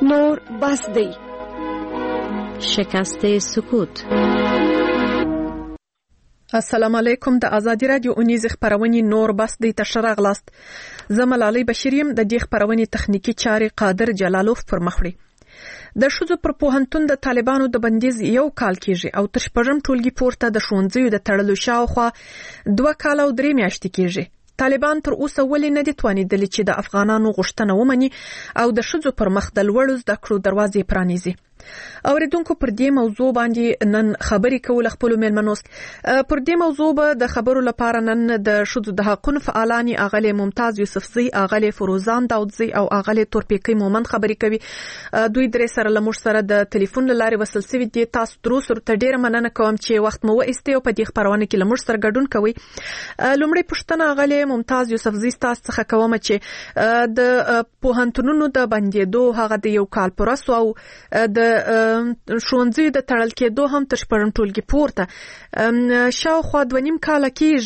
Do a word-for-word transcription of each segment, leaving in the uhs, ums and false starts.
نور بس دی. شکست سکوت. السلام علیکم. د ازادي رادیو اونیز خبرونه نور بس دی ته راغلاست. زه ملالۍ بشیریم. د دې خبرونه تخنیکی چاري قادر جلالوف پر مخړي. د شوزو پر پوهنتون د طالبانو د بندیز یو کال کېږي او تر شپږم ټولګي پورته د ښوونځیو د تړلو شاوخوا دوه کال او درې میاشتې کېږي. طالبان تر اوسه ولې نه دي توانیدلي چې د افغانانو غوښتنه ومني او د ښځو پر مخ د لوړو زده کړو دروازې پرانیزي. اوریدونکو پر دې موضوع باندې نن خبرې کول خپل مېلمنو پر دې موضوع به د خبرو لپاره نن د ښځو د حقوقو فعالانی اغلی ممتاز یوسفزی، اغلی فروزان داودزی او اغلی تورپیکی مومند خبرې کوي. دوی درې سره لمر سره د ټلیفون لارې وصل سوي دي. تاسو دروس ورته ډیره مننه کوم چې وخت مو وایسته او په دې خبرونه کې لمر سره ګډون کوي. لومړی پوښتنه اغلی ممتاز یوسفزی تاسو څخه کوم چې د پوهنتونونو د بندیدو هغه د یو کال پرسو او د ښوونځي د تړل کېدو هم تر شپږم ټولګي پورته شاوخوا دوه نیم کاله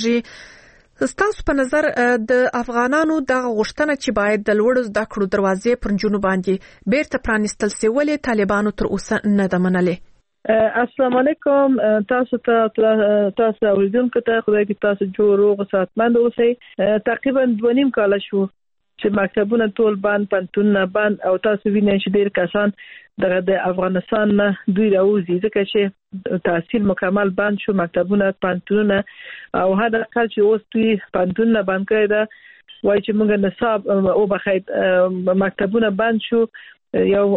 کېږي. ستاسو په نظر د افغانانو د غوښتنه چې باید د لوړو زده کړو دروازې پر نجونو باندې بیرته پرانیستل سي ولې طالبانو تر اوسه نه ده منلې؟ السلام علیکم. تاسو ته تاسو اوریدونکو ته خدای دې تاسو جوړ روغ صحتمند اوسئ. تقریبا دوه نیم کاله شو چې مکتبونه ټول بند، پنتونونه بند او تاسو وینئ چې ډېر کسان دغه د افغانستان نه دوی راوځي ځکه چې تحصیل مکمل بند شو، مکتبونه، پنتونونه او هدا کال چې اوس دوی پنتونونه بند کړی دا وایي چې موږ نصاب او بخید مکتبونه بند شو یو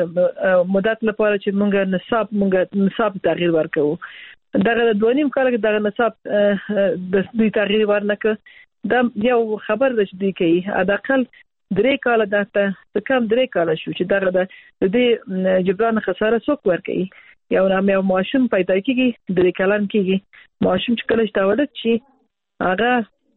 مدت لپاره چې موږ نصاب موږ نصاب تغییر ورکوو. دغه دوه نیم کال کې دغه نصاب د دوی تغییر ورنکړ. دا یو خبر ده چې دی کوي حداقل درې کاله دته کم درې کاله شو چې دغه د دې جبران خساره څوک ورکوي. یو نام یو ماشوم پیدا کیږي درې کلن کیږي ماشوم چې کله شتاولت شي هغه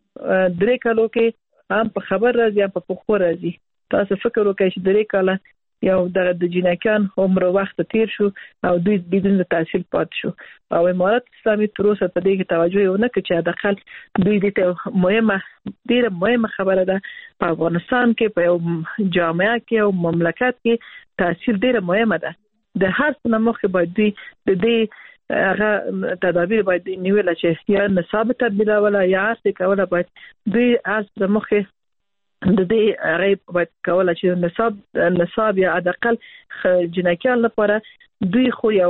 درې کالو کې هم په خبر راځي هم په پخو راځي. تاسو فکر وکړئ چې درې کاله یو دغه د جنکان عمر وخت تیر شو او دوی بدون تحصیل پات شو او امارات اسلامي تر اوسه په دې کې توجه ونه کړي چې داخل دوی دې مهمه ډیره مهمه خبره ده په افغانستان کې په یو جامعه کې او مملکت کې تحصیل ډیره مهمه ده. د هر څه مخکې باید دوی د دې هغه تدابیر باید نیول چې یا نصاب تبدیل ولا یا څه کوله باید دوی از مخکې د دې هغه باید کوله چې نصاب نصاب یا حداقل جنکیان لپاره دوی خو یو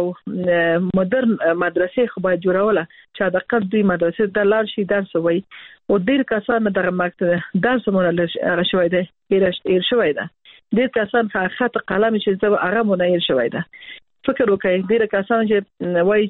مدرن مدرسې خو باید جوړوله چې حداقل دوی مدرسې د لار شي درس وایي او ډېر کسان دغه مکتب درس مونږ هغه شوی دی هیر شوی ده. ډېر کسان خط قلم چې زه هغه مونږ هیر شوی ده. فکر وکړئ ډېر کسان چې وایي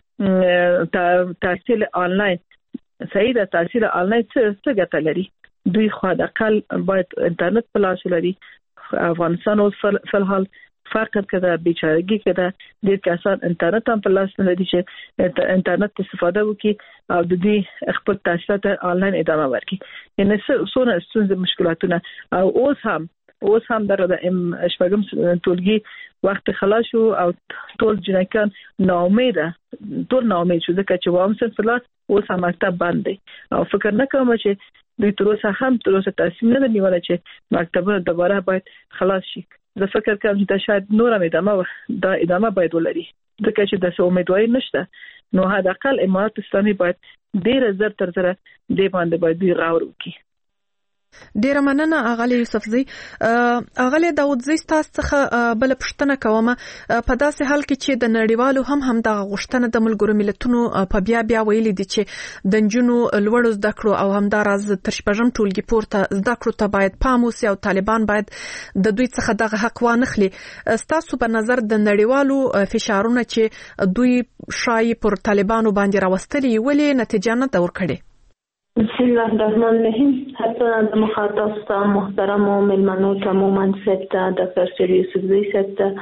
چې تحصیل آنلاین صحیح ده، تحصیل آنلاین څه څه ګټه لري؟ دوی خو د اقل باید انټرنیټ په لاس ولري. افغانستان اوس فلحال فقط کده بیچارهګي کده ډېر کسان انټرنیټ هم په لاس نه لري چې انټرنیټ استفاده وکړي او د دې خپل تحصیلات آنلاین ادامه ورکړي. یعنی څونه ستونزې مشکلاتونه او اوس هم اوس هم دغه د شپږم ټولګي وخت خلاص شو او ټول جنکان ناامیده ټول ناامید شو ځکه چې وایم صنف لا اوس هم مکتب بند دی او فکر نه کوم چې دوی تر اوسه هم تر اوسه تصمیم نه نیولای چې مکتبونه دوباره باید خلاص شي. زه فکر کوم چې دا شاید نور هم ادامه دا ادامه باید ولري ځکه چې د امیدواري نشته. نو حداقل امارات اسلامي باید ډیر زر تر زر دې باندې باید دوی غور وکړي. ډیره مننه اغلی یوسفزی. اغلی داودزی تاسو څخه بل پښتنه کوم په داسې حال کې چې د نړیوالو هم هم د غوښتنه د ملګرو ملتونو په بیا بیا ویلي دي چې د نجونو لوړو زده کړو او همداراز تر شپږم ټولګي پورته زده کړو ته باید پام وشي او طالبان باید د دوی څخه دغه حق وانخلي. تاسو په نظر د نړیوالو فشارونه چې دوی شای پر طالبانو باندې راوستلي ولې نتیجه نه ورکړي؟ بسم الله الرحمن الرحیم. حتی د مخاطب محترم و ملمنو تماما سبتا دکتر سری یوسفزی سبتا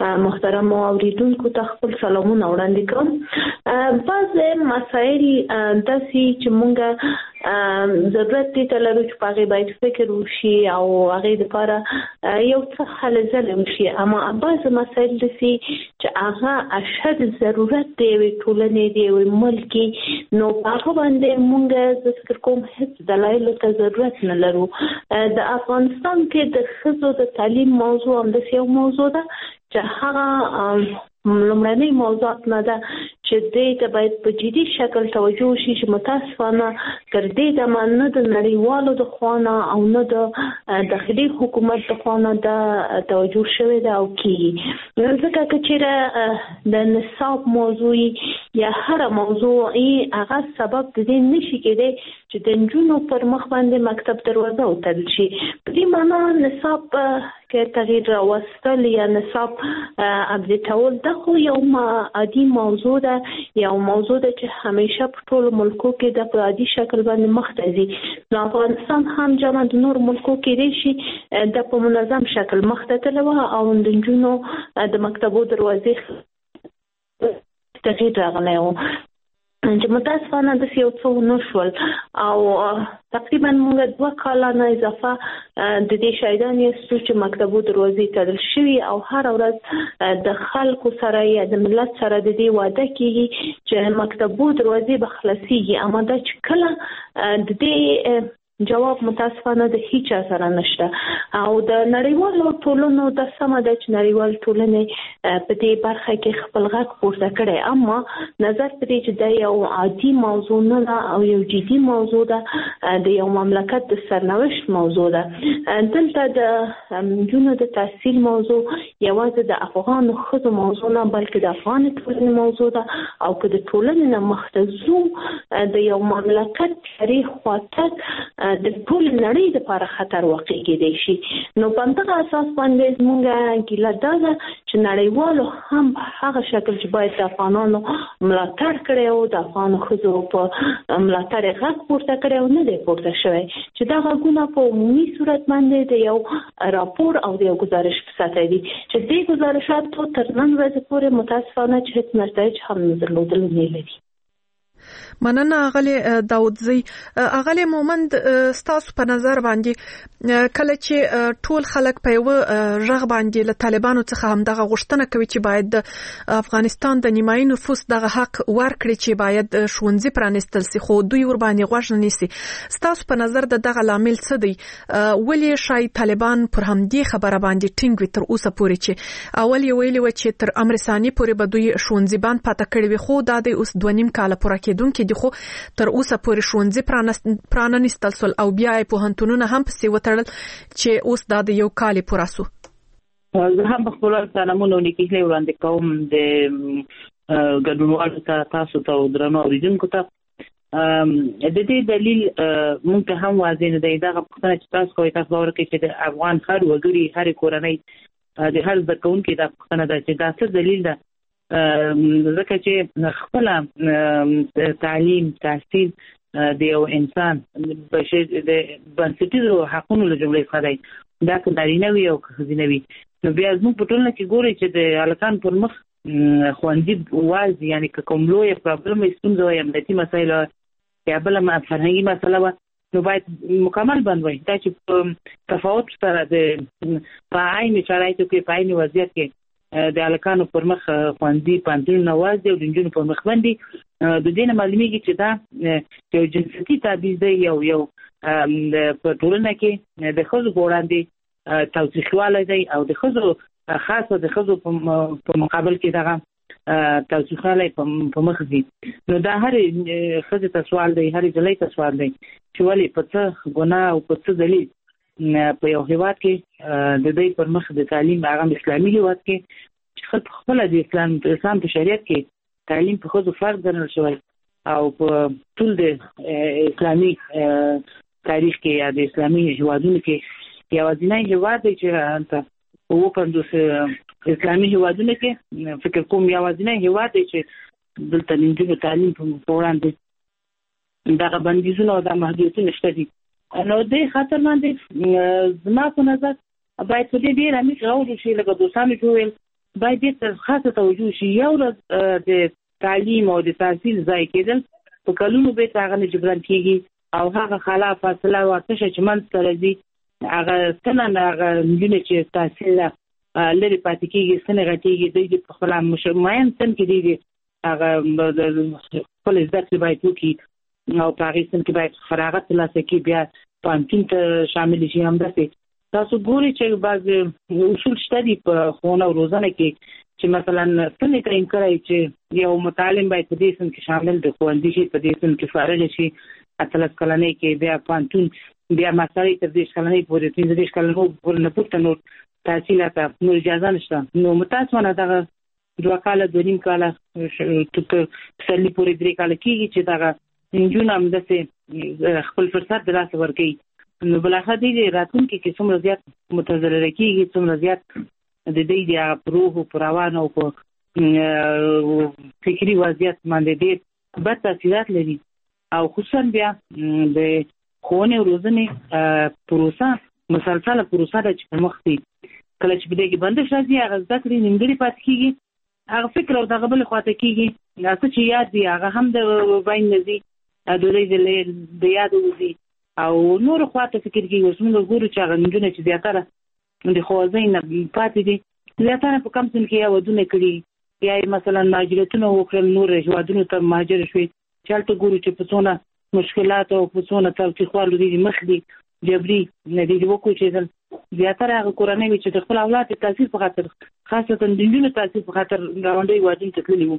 محترم اوریدونکو ته خپل سلامونه وړاندې کوم. بعض مسایل داسې چې مونږ ضرورت دي ته لرو چې په هغې باید فکر وشي او هغې دپاره یو څه هلې ځلې وشي، اما بعض مسایل داسې چې هغه اشد ضرورت دی یوې ټولنې د یوې ملکې، نو په هغه باندې مونږ زه فکر کوم هېڅ دلایلو ته ضرورت نه لرو. د افغانستان کې د ښځو د تعلیم موضوع همداسې یو موضوع ده چې هغه لومړنۍ موضوعات نه ده چې دې ته باید په جدي شکل توجه وشي، چې متاسفانه تر دې دمه نه د نړیوالو د خوا نه او نه د داخلي حکومت د خوا نه دا توجه شوې ده او کېږي. ځکه که چېرې د نصاب موضوع یا هره موضوع هغه سبب د دې نشي کېدی چې د نجونو پر مخ باندې مکتب دروازه وتړل شي. په دې معنا نصاب کې تغییر راوستل یا نصاب اپډیټول دا خو یو عادي موضوع ده، یو موضوع ده چې همیشه په ټولو ملکو کې د په عادي شکل باندې مخته ځي. نو افغانستان هم جمع د نور ملکو کې دی شي د په منظم شکل مخته تللی وه او د نجونو د مکتبو دروازې تغییر راغلی و چې متاسفانه داسې یو څه ونه شول او تقریبا موږ دوه کاله نه اضافه د دې شاهدان یاستو چې مکتبو دروازې تړل شوي او هره ورځ د خلکو سره یا د ملت سره د دې وعده کېږي چې مکتبو دروازې به خلاصېږي، اما دا چې کله د دې جواب متاسفانه د هیچ سره نشته. او د نړیوالو ټولنو د سمه ده چې نړیوال ټولنې په دې برخه کې خپل غږ پورته کړی، اما نظر په دې چې دا یو عادي موضوع نه ده او یو جدي موضوع ده، د یو مملکت د سرنوشت موضوع ده. دلته د نجونو د تحصیل موضوع یوازې د افغانو ښځو موضوع نه بلکې د افغان ټولنې موضوع ده، او که د ټولنې نه مخته ځو د یو مملکت تاریخ خواته د ټول نړۍ لپاره خطر واقع کېدی شي. نو په همدغه اساس باندې زموږ ګیله دا ده چې نړیوالو هم په هغه شکل چې باید د افغانانو ملاتړ کړی او د افغانو ښځو په ملاتړ یې غږ پورته کړی او نه دی پورته شوی، چې دا غږونه په عمومي صورت باندې د یو راپور او د یو ګزارش په سطح دي چې دې ګزارشاتو تر نن ورځې پورې متاسفانه چې هېڅ نتایج هم نه درلودل نه لري. مننه اغلی داودزی. اغلی مومند ستاسو په نظر باندې کله چې ټول خلک په یو ژغ باندې له طالبانو څخه هم دغه غوښتنه کوي چې باید د افغانستان د نیمایي نفوس دغه حق ورکړي چې باید ښوونځي پرانیستل سي، خو دوی ور باندې غوږ نه نیسي، ستاسو په نظر د دغه لامل څه دی؟ ولې شاید طالبان پر همدې خبره باندې ټینګ وي تر اوسه پورې چې اول یې ویلي و چې تر امر ثاني پورې به دوی ښوونځي بند پاته کړي وي، خو دا د اوس دوه نیم کاله پوره کېدونکي دي، خو تر اوسه پورې ښوونځي پرانیستل سول او بیا یې پوهنتونونه هم پسې وتړل چې اوس دا د یو کال پوره سو. زه هم په خپل سلامونه ونیکې وړاندې کوم د ګډونوالو ته، تاسو ته او درنو اوریدونکو ته. د دې دلیل موږ ته هم واضح نه دی. دغه پوښتنه چې تاسو کوئ، تاسو باور کوئ چې د افغان هر وګړي هرې کورنۍ د هر زده کوونکي دا پوښتنه ده چې دا څه دلیل ده، ځکه چې خپل تعلیم تحصیل د یو انسان د بنسټیزو حقونو له جملې څخه دی، دا که نارینه وي او که ښځینه وي. نو بیا زموږ په ټولنه کې ګورئ چې د هلکانو پر مخ ښوونځي واز یعنې که کوم لویه پرابلم وي، ستونزه وي، امنیتي مسایل یا بله فرهنګي مسله وه، نو باید مکمل بند وي. دا چې په تفاوت سره د په عین شرایطو کې په عین وضعیت کې د هلکانو پر مخ ښوونځي پوهنتونونه واز دي او د نجونو پر مخ بند دي، د دې نه معلومیږي چې دا یو جنسیتي تبعیض دی، یو یو په ټولنه کې د ښځو په وړاندې تاوتریخوالی دی او د ښځو خاصه د ښځو په مقابل کې دغه تاوتریخوالی په مخ ځي. نو دا هرې ښځې ته سوال دی، هرې نجلۍ ته سوال دی چې ولې په څه ګناه او په څه دلیل په یو هیواد کې د دوی پر مخ د تعلیم هغه اسلامي هیواد کې چې خپله د اسلام اسلام په شریعت کې تعلیم په ښځو فرض ګڼل شوی او په ټول د اسلامي تاریخ کې یا د اسلامي هیوادونو کې یوازینی هیواد دی چې هلته اووه پنځوس اسلامي هیوادونو کې فکر کوم یوازینی هیواد دی چې دلته د نجونو تعلیم په وړاندې دغه بندیزونه او دا محدودیتونه شته دي. نو دې خاطر باندې زما په نظر باید په دې ډېر عمیق غور وشي، لکه دوستانو چې وویل باید دې خاصه توجه شي. یو د تعلیم او د تحصیل ځای کېدل په کلونو به هغه نه جبران کیږي او هغه خلا فاصله او تشه چې منځ ته راځي هغه څنګه هغه نجونې چې تحصیل لري پاتې کېږي څنګه غټېږي د خپل مشرمایان څنګه کېږي هغه خپل زده کړې باید وکړي او په هغې څنګه کې باید فراغت ترلاسه کړي بیا پوهنتون ته شامل شي. همداسې تاسو ګورئ چې بعض اصول شته دي په ښوونه او روزنه کې چې مثلا څنګه تعیین کړی چې یو متعلم باید په دې سند کې شامل د ښوونځي شي، په دې سند کې فارغ شي اتلس کلنۍ کې، بیا پوهنتون بیا ماسترۍ تر دېرش کلنۍ پورې پنځه دېرش کلنو پورې نه پورته نور تحصیل ته نور اجازه نشته. نو متاسفانه دغه دوه کاله دوه نیم کاله پسرلي پورې درې کاله کېږي چې دغه نجونې همداسې خپل فرصت د لاسه ورکوي. نو بالاخره دې راتلونکي کې څومره زیات متضرره کېږي، څومره زیات د دې د روح په روان او په فکري وضعیت باندې ډېر بد تاثیرات لري. او خصوصا بیا د ښوونې او روزنې پروسه مسلسله پروسه ده چې په مخ ځي. کله چې په دې کې بندش راځي هغه زده کړې نیمګړې پاتې کېږي، هغه فکر او دغه بلې خواته کېږي، څه چې یاد دي هغه هم د بین نه ځي، د دوی د یاد وځي او نور خواته فکر کېږي. اوس موږ ګورو چې هغه نجونې چې زیاتره د ښوونځي نه پاتې دي زیاتره په کم سن کې یا ودونه کړي یا مثلا مهاجرتونه وکړل، نور هېوادونو ته مهاجر شوي چې هلته ګورو چې په څونه مشکلات او په څونه تاوتریخوالو دي مخ دي جبري نه دي وکوچېدل. زیاتره هغه کورنۍ وي چې د خپل اولاد د تحصیل په خاطر خاصتا د نجونو تحصیل په خاطر ګاونډي هېوادونو ته تللي وو.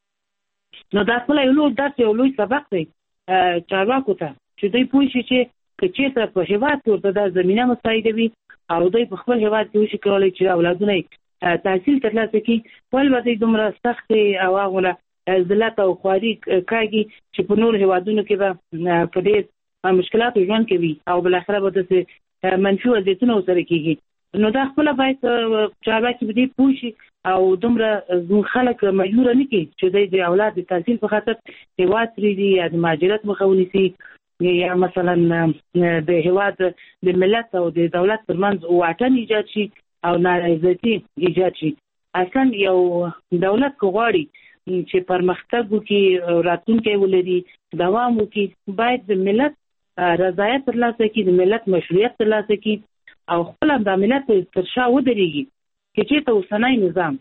نو دا خپله یو لوی درس یو لوی سبق دی چارواکو ته چې دوی پوه شي چې که چېرته په هېواد کې ورته دا زمینه مساعده وي او دوی په خپل هېواد کې وشي کولی چې اولادونه یې تحصیل ترلاسه کړي، ولې به دوی دومره سختې او هغونه ذلت او خواري کاږي چې په نورو هېوادونو کې به په ډېر مشکلاتو ژوند کوي او بالاخره به داسې منفي وضعیتونه ورسره کېږي. نو دا خپله باید چارواکي په دې پوه شي او دومره زموږ خلک مجبوره نه کړي چې دوی د اولاد د تحصیل په خاطر هېواد پرېږدي یا د مهاجرت مخه ونیسي یا مثلا د هېواد د ملت او د دولت ترمنځ واټن ایجاد شي او نارضایتي ایجاد شي. اصلا یو دولت که غواړي چې پرمختګ وکړي، راتلونکی ولري، دوام وکړي، باید د ملت رضایت ترلاسه کړي، د ملت مشروعیت ترلاسه کړي او خپل د ملت تر شا ودرېږي. که چېرته اوسنی نظام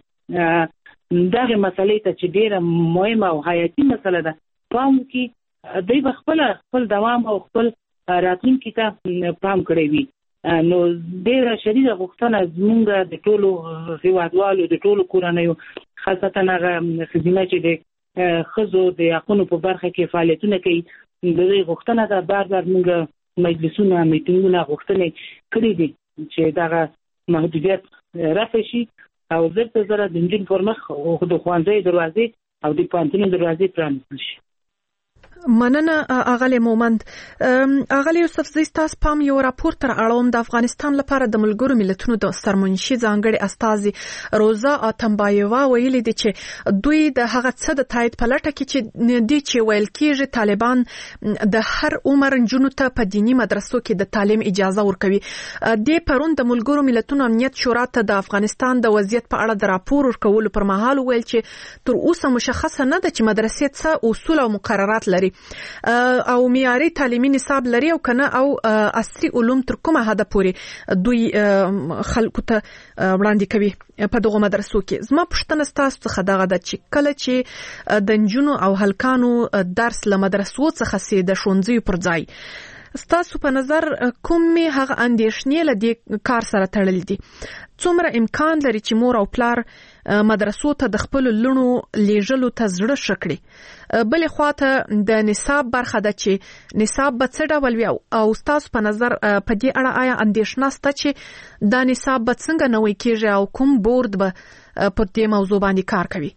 دغه مسلې ته چې ډېره مهمه او حیاتي مسله ده پام وکړي، دوی به خپل خپل دوام او خپل راتلونکي ته پام کړی وي. نو ډېره شدیده غوښتنه زموږ د ټولو هېوادوالو د ټولو کورنیو خاصتا هغه ښځینه چې د ښځو د حقونو په برخه کې فعالیتونه کوي د دوی غوښتنه ده. بار بار موږ مجلسونه میټینګونه غوښتنې کړي دي چې دغه محدودیت رفع شي او زر تر زره د نجونو پر مخ د ښوونځیو دروازې او د پوهنتونو دروازې پرانیستل شي. مننه اغلی مومند. اغلی یوسف زی ستاسو پام یو راپور تر اړوم د افغانستان لپاره د ملګرو ملتونو د سرمنشي ځانګړي استازي روزا اتمبایوا ویلي دي چې دوی د هغه څه د تایید په لټه کې چې دي چې ویل کېږي طالبان د هر عمر نجونو ته په دینی مدرسو کې د تعلیم اجازه ورکوي. د پرون د ملګرو ملتونو امنیت شورا ته د افغانستان د وضعیت په اړه د راپور ورکولو پر مهال ویل چې تر اوسه مشخصه نه ده چې مدرسې څه اصول او مقررات لري او معیاري تعلیمي نصاب لري او کنه او عصري علوم تر کومه حد پورې دوی خلکو ته وړاندې کوي په دغه مدرسو کې. زما پوښتنه ستاسو څخه دغه ده چې کله چې د نجونو او هلکانو درس له مدرسو څخه سي د ښوونځیو پر ځای ستاسو په نظر کومې هغه اندېښنې له دې کار سره تړلې دي؟ څومره امکان لري چې مور او پلار مدرسو ته د خپل لونو لیږلو ته زړه ښه کړي؟ بلې خواته د نصاب برخه ده چې نصاب به څه ډول وي او ستاسو په نظر په دې اړه آیا اندېښنه شته چې دا نصاب به څنګه نوی کېږي او کوم بورډ به پر دې موضوع باندې کار کوي؟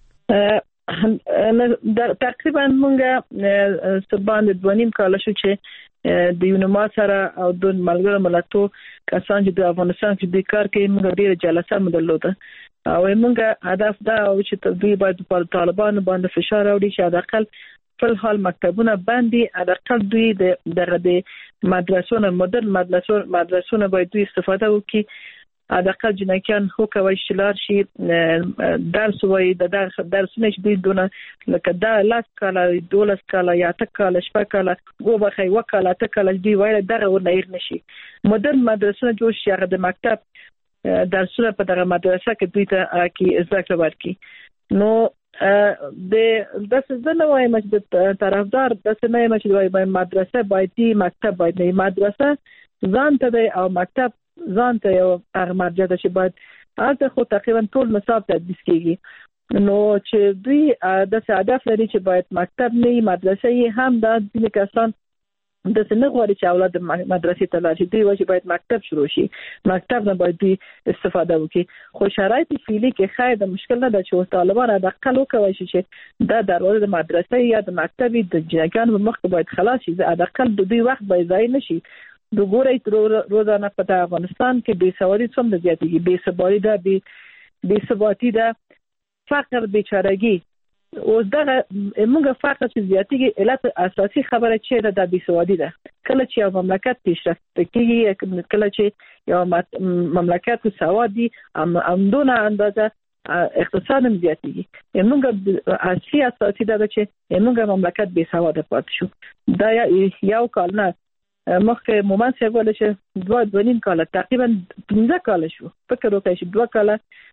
تقریبا مونږه سباند دوه نیم کاله شو چې د یونما سره او د ملګرو ملتونو کسان چې د افغانستان کې د کار کوي موږ ډیره جلسه مدلوده او موږ هدف دا او چې دوی باید په طالبانو باندې فشار راوړي چې حداقل په حال مکتبونه باندې حداقل دوی د دغه د مدرسو نه مدرن مدرسو مدرسو نه باید دوی استفاده وکړي حداقل جنکیان خو کوي شلار شي درس وای د درسونه چې دوی دونه لکه دا لاس کاله دولس کاله یا تک کاله شپه کاله غوبه خي وکاله تک کاله دی وای دغه ورنیر نشي مدرن مدرسې جوړ شي هغه د مکتب درسونه په دغه مدرسه کې دوی ته کې زده کړه ورکړي. نو د د څه نه وایم چې د طرفدار د څه نه وایم چې وايي مدرسه باید دی مکتب باید نه مدرسه ځان ته دی او مکتب ځان ته یو هغه مرجع ده چې باید هغه خو تقریبا ټول مصاب تدریس کیږي. نو چې دوی د څه هدف لري چې باید مکتب نه مدرسه یې هم د دې کسان د څنګه غواړي چې اولاد مدرسې ته لاړ شي دوی وايي باید مکتب شروع شي مکتب نه باید دوی استفاده وکړي. خو شرایط فعلی کې خیر د مشکل نه ده چې طالبان د اقل وکوي چې دا دروازه د مدرسې یا د مکتب د جنګانو په مخ کې باید خلاص شي د اقل د دوی وخت باید ضایع نشي. د ګورې روزانه په افغانستان کې بې سوادي څومره زیاتېږي بې ثباتي ده بې ثباتي ده فقر بیچارهګي اوس دغه موږ فقر چې زیاتېږي علت اساسي خبره چې ده د بې سوادي ده. کله چې یو مملکت پیشرفت کوي کله چې یو مملکت سوادي همدونه اندازه اقتصاد هم زیاتېږي موږ اصلي اساسي ده چې موږ مملکت بې سواده پاتې شو. دا یو کال نه مخکې مومن صاحب ول چې دوه دوه نیم کال تقریبا پنځه کال شو فکر وکړئ چې دوه کال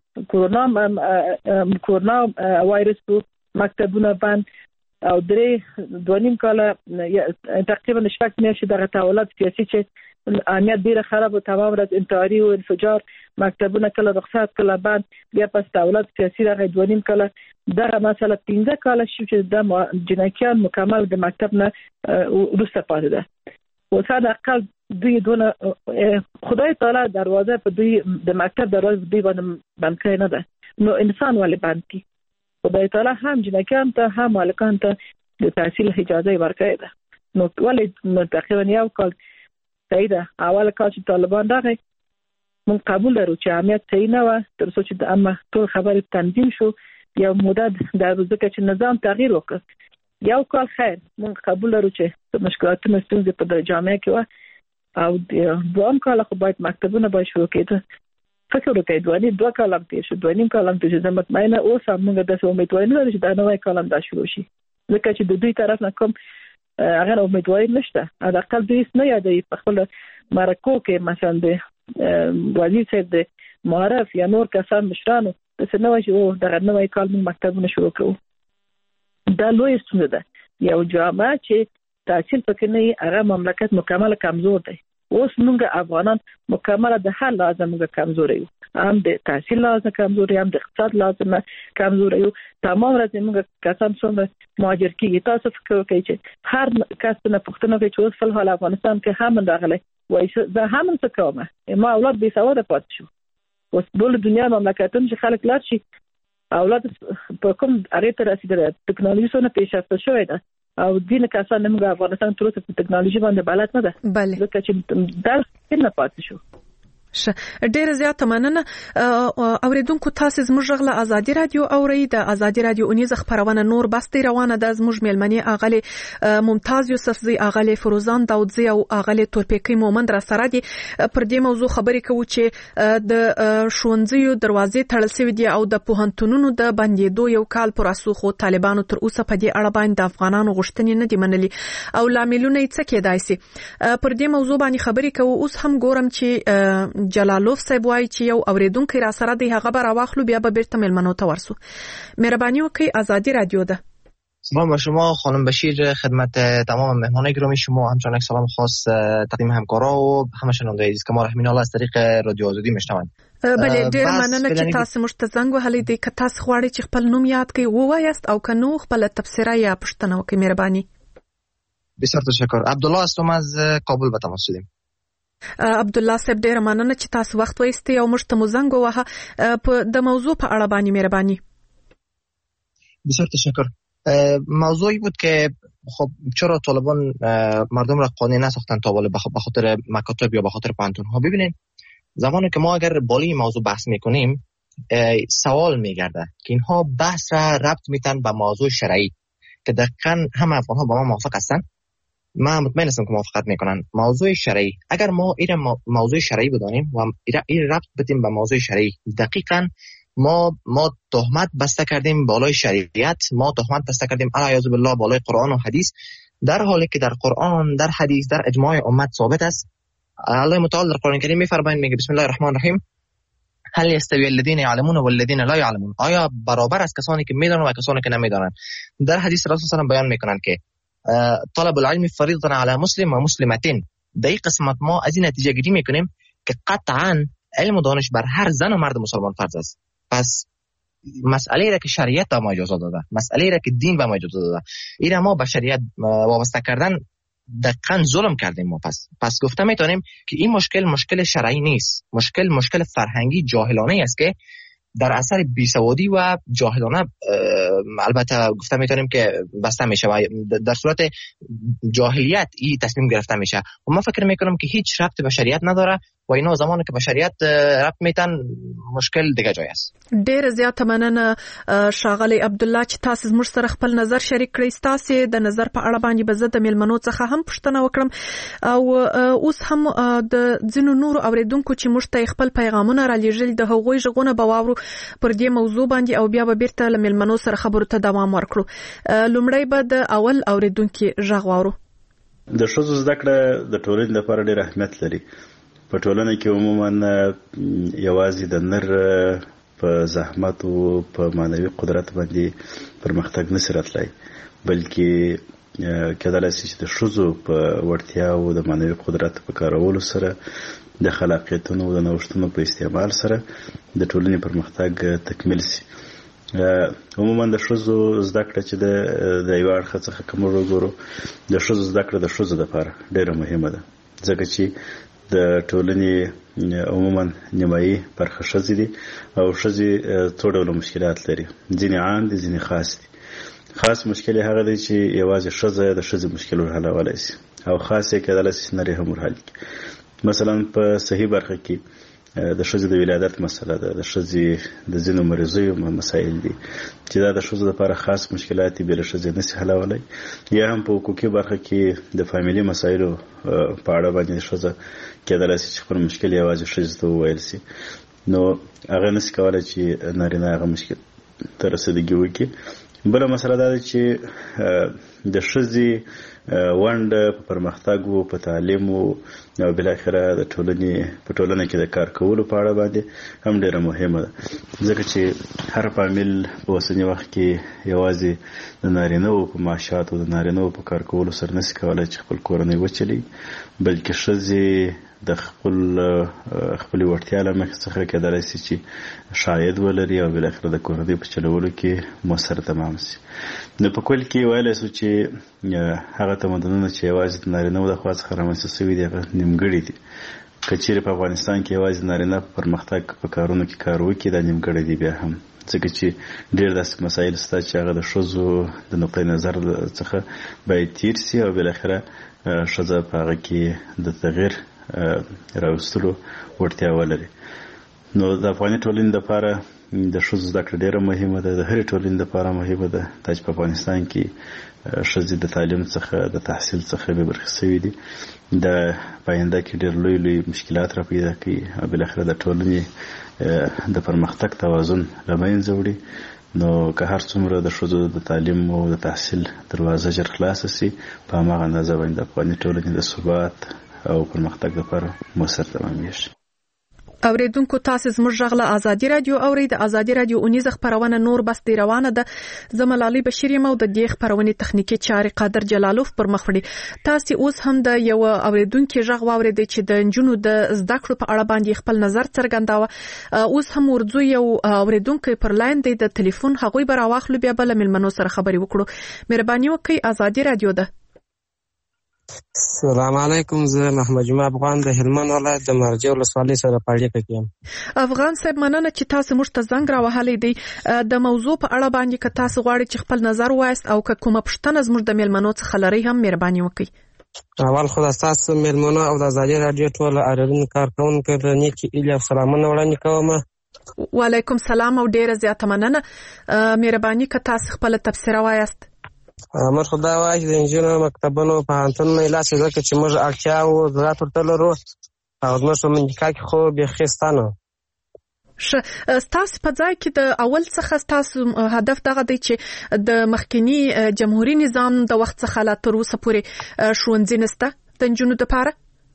کورونا کورونا وایرس په مکتبونه بند او درې دوه نیم کال تقریبا شپږ میاشتې دغه تحولات سیاسي چې امنیت ډیره خراب او تمام ورځ انتحاري او انفجار مکتبونه کله رخصت کله بند بیا پس تحولات سیاسي دغه دوه نیم کال دغه مسله پنځه کال شو چې د جنکیان مکمل د مکتب نه وروسته پاتې ده. وساده اقل دوی دونه خدای تعالی دروازه په دوی د مکتب دروازه دوی باندې بند کړی نه ده. نو انسان ولې بند کی خدای تعالی هم جنکیان ته هم مالکان ته د تحصیل اجازه ورکړې ده. نو ولې تقریبا یو کال صحیح ده اول کال چې طالبان راغی مون قبول لرو چې امنیت صحیح نه و تر څو چې اما ټول خبرې تنظیم شو یو مدت د ځکه چې نظام تغییر وکړ یو کال خیر مونږ قبول لرو چې مشکلاتونه ستونزې په جامعه کې و او دوام کال خو باید مکتبونه باید شروع کېده. فکر وکړئ دوه دوه کال تیر شو دوه نیم کال تیر شو زه مطمئنه اوس هم موږ داسې امیدواري لرو چې دا نوی کال هم دا شروع شي ځکه چې د دوی طرف نه کوم هغه امیدواري نشته. حداقل دوی نه یادوي په خپل مرکو کې مثلا د وزیر صاحب د معرف یا نور کسان مشرانو داسې نه وایي چې او دغه نوی کال موږ مکتبونه شروع کړو. دا لوی ستونزه ده. یو جامعه چې تحصیل پکې نه هغه مملکت مکمل کمزور دی. اوس موږ افغانان مکمل د هر لازم موږ کمزور یو هم د تحصیل لازم کمزور یو هم د اقتصاد لازم کمزور یو تمام راځي موږ کسان څومره مهاجر کیږي. تاسو فکر وکړئ چې هر کس نه پښتنه کوي چې اوس په حال افغانستان کې هم راغلی وایي زه هم څه کوم ما اولاد بې سواده پاتې شو. اوس ټول دنیا مملکتونه چې خلک لاړ شي اولاد په کوم هغه ته رسیدل ټکنالوژي څونه پیشرفته شوې ده او دین کسان موږ افغانستان تر اوسه په ټکنالوژي باندې بلد نه ده ځکه چې درس نه پاتې شو. ډیره زیاته مننه اوریدونکو تاسو زموږ غله ازادي رادیو اوري د ازادي رادیو اونیز خبرونه نور بستي روانه د زموږ ملمنې اغلی ممتاز یوسفزی اغلی فروزان داودزی او اغلی تورپیکی مومند را سره دي پر دې موضوع خبرې کوو چې د شونځیو دروازې تړل شوې دي او د پوهنتونونو د بندیدو یو کال پر اسوخو طالبانو تر اوسه په دې اړه باندې د افغانانو غوښتنې نه دي منلي او لاملونه یې څه کېدای شي. پر دې موضوع باندې خبرې کوو. اوس هم ګورم چې جلالوف صاحب وایي چې یو اوریدونکو را سره دی هغه به راواخلو بیا به بیرته ملمنو ته ورسو. مهرباني وکړئ ازادي رادیو ده. سلام بر شما خانم بشیر خدمت تمام مهمانان گرامی شما همچنان یک سلام خاص تقدیم همکارا و همه شنوندگان عزیز که ما رحمین الله از طریق رادیو آزادی میشنوند. بله ډیر مننه چې تاسو موږ ته زنګ وهلی دی که تاسو غواړئ چې خپل نوم یاد کړئ ووایاست او که نو خپل تبصره یا پوښتنه وکړئ مهرباني. بسیار تشکر. عبدالله هستم از کابل به تماس شدیم. عبدالله صاحب ډیر مننه چې تاسو وخت وایستئ او موږ ته مو زنګ ووهه په د موضوع په اړه باندې مهرباني. بسیار تشکر. موضوعی بود که خب چرا طالبان مردم را قانع نساختن تا بالا به خاطر مکاتب یا به خاطر پانتون ها. ببینید زمانی که ما اگر بالی موضوع بحث میکنیم سوال میگرده که اینها بحث را ربط میتن به موضوع شرعی که دقیقاً هم افغان ها با ما موافق هستن من مطمئن هستم که موافقت میکنن. موضوع شرعی، اگر ما این موضوع شرعی بدانیم و این ربط بدیم به موضوع شرعی، دقیقاً ما ما تهمت بسته کردیم بالای شریعت، ما تهمت بسته کردیم علیاذ بالله بالای قرآن و حدیث، در حالی که در قرآن، در حدیث، در اجماع امت ثابت است. الله متعال در قرآن کریم میفرمایند، میگه بسم الله الرحمن الرحیم هل یستوی الذین یعلمون والذین لا یعلمون، آیا برابر است کسانی که میدانند و کسانی که نمیدانند؟ در حدیث رسول صلی الله علیه و بیان میکنند که طلب العلم فریضه علی مسلم و مسلمتین. در این قسمت ما از این نتیجه گیری میکنیم که قطعا علم و دانش بر هر زن و مرد مسلمان فرض است. پس مسئله را که شریعت به ما اجازه داده، مسئله را که دین به ما اجازه داده، این ما به شریعت وابسته کردن دقیقاً ظلم کردیم ما. پس پس گفته میتونیم که این مشکل مشکل شرعی نیست، مشکل مشکل فرهنگی جاهلانه است که در اثر بیسوادی و جاهلانه البته گفته میتونیم که بسته میشه و در صورت جاهلیت این تصمیم گرفته میشه و من فکر میکنم که هیچ ربط به شریعت نداره و اینا زمانی که به شریعت ربط میتن مشکل دیگه جای است. ډیر زیات مننه ښاغلی عبدالله چې تاسو زموږ سره خپل نظر شریک کړی. تاسو د نظر په اړه باندې به زه د میلمنو څخه هم پوښتنه وکړم او اوس هم د ځینو نورو اوریدونکو چې موږ ته خپل پیغامونه را لېږلي د هغوی غوونه به واورو پر دې موضوع باندې او بیا به بیرته له میلمنو سره خبرو ته دوام ورکړو. لومړی به د اول اوریدونکو غږ واورو. د ښځو زده کړه د ټولنې لپاره ډېر اهمیت لري. په ټولنه کې عموما یوازې د نر په زحمت او په معنوي قدرت باندې پرمختګ نشي راتلای، بلکې کېدای شي چې د ښځو په وړتیا او د معنوي قدرت په کارولو سره د خلاقیتونو او د نوښتونو په استعمال سره د ټولنې پرمختګ تکمیل شي. عموما د ښځو زده کړه چې د یو اړخ څخه کوم وګورو، د ښځو زده کړه د ښځو لپاره ډېره مهمه ده، ځکه چې د ټولنې عموما نیمایي برخه ښځې دي او ښځې څو ډوله مشکلات لري، ځینې عام دي ځینې خاص دي. خاص مشکل هغه دی چې یوازې ښځه د ښځې مشکل ورحلولی شي او خاص یې کېدلی شي چې نر یې هم ورحل کړي. مثلا په صحي برخه کې د ښځې د ولادت مسله ده، د ښځې د ځینو مریضیو مسایل دي چې دا د ښځو لپاره خاص مشکلات دي، بې له ښځې نشي حلولی. یا هم په حقوقي برخه کې د فامیلي مسایلو په اړه باندې ښځه کېدلی شي چې خپل مشکل یوازې ښځې ته وویل شي، نو هغه نشي کولی چې نارینه هغه مشکل ته رسیدګي وکړي. بله مسله دا ده چې د ښځې ونډه په پرمختګ او په تعلیم او بالاخره د ټولنې په ټولنه کې د کار کولو په اړه باندې هم ډېره مهمه ده، ځکه چې هر فامیل په اوسني وخت کې یوازې د نارینه‌وو په معاشاتو د نارینه‌وو په کار کولو سره نشي کولی چې خپل کورنۍ وچلوي، بلکې ښځې د خپل خپلې وړتیا له مخې څخه کېدلی شي چې شاید ولري او بالاخره د کورنۍ په چلولو کې مؤثر تمام شي. نو په کل کې ویلی شو چې هغه تمدنونه چې یوازې د نارینه‌وو د خوا څخه رامنځته شوي دي هغه نیمګړي دي. که چیرې په افغانستان کې یوازې نارینه په پرمختګ په کارونو کې کار وکړي دا نیمګړی دي بیا هم، ځکه چې ډېر داسې مسایل شته چې هغه د ښځو د نقطې نظر څخه باید تیر شي او بالاخره ښځه په هغه کې د تغییر راوستلو وړتیا ولري. نو د افغاني ټولنې لپاره د ښځو زده کړه ډېره مهمه ده، د هرې ټولنې لپاره مهمه ده. دا چې په افغانستان کې ښځې د تعلیم څخه د تحصیل څخه بې برخې شوي دي، د په آینده کې ډېر لوی لوی مشکلات را پیدا کوي او بالاخره د ټولنې د پرمختګ توازن له منځه وړي. نو که هر څومره د ښځو د تعلیم او د تحصیل دروازه ژر خلاصه شي، په هماغه اندازه باندې د افغاني ټولنې د ثبات او پرمختګ لپاره مؤثر تمامیږي. اوریدونکو تاسو زموږ غږ له ازادي رادیو اورئ. د ازادي رادیو اونیزه خپرونه نور بس دی روانه ده. زه ملالۍ بشیر یم او د دې خپرونې تخنیکي چارې قادر جلالوف پر مخ وړي. تاسو اوس هم د یو اوریدونکو غږ واورئ چې د نجونو د زده کړو په اړه باندې خپل نظر څرګنداوه. اوس هم ورځو یو اوریدونکو پر لاین دی د ټلیفون، هغوی به راواخلو بیا بل ملمنو سره خبرې وکړو. مهرباني وکړئ، ازادي رادیو ده. السلام علیکم، زه محمد جمعه افغان د هلمند ولایت د مرجع ولسوالۍ سره په اړیکه کې یم. افغان صاحب مننه چې تاسو موږ ته زنګ راوهلی دی. د موضوع په اړه باندې که تاسو غواړئ چې خپل نظر ووایاست او که کومه پوښتنه زموږ د میلمنو څخه لرئ هم مهرباني وکړئ. اول خو ستاسو میلمنو او د ازادي رادیو ټول اریدونکو کارکوونکو ته نیکې هیلې او سلامونه وړاندې کوم. وعلیکم سلام او ډیره زیاته مننه. مهرباني که تاسو خپل تبصره وایاست. موږ خو دا وایو چې د نجونو مکتبونو پوهنتونونو علاج ځکه چې موږ اړتیا وو ضرورت ورته لرو او زموږ په منطقه کې خو بیخي شته نه. ش ستاسو په ځای کې د اول څخه ستاسو هدف دغه دی چې د مخکنی جمهوریت نظام د وخت څخه لا تر اوسه پورې ښوونځي نشته د نجونو لپاره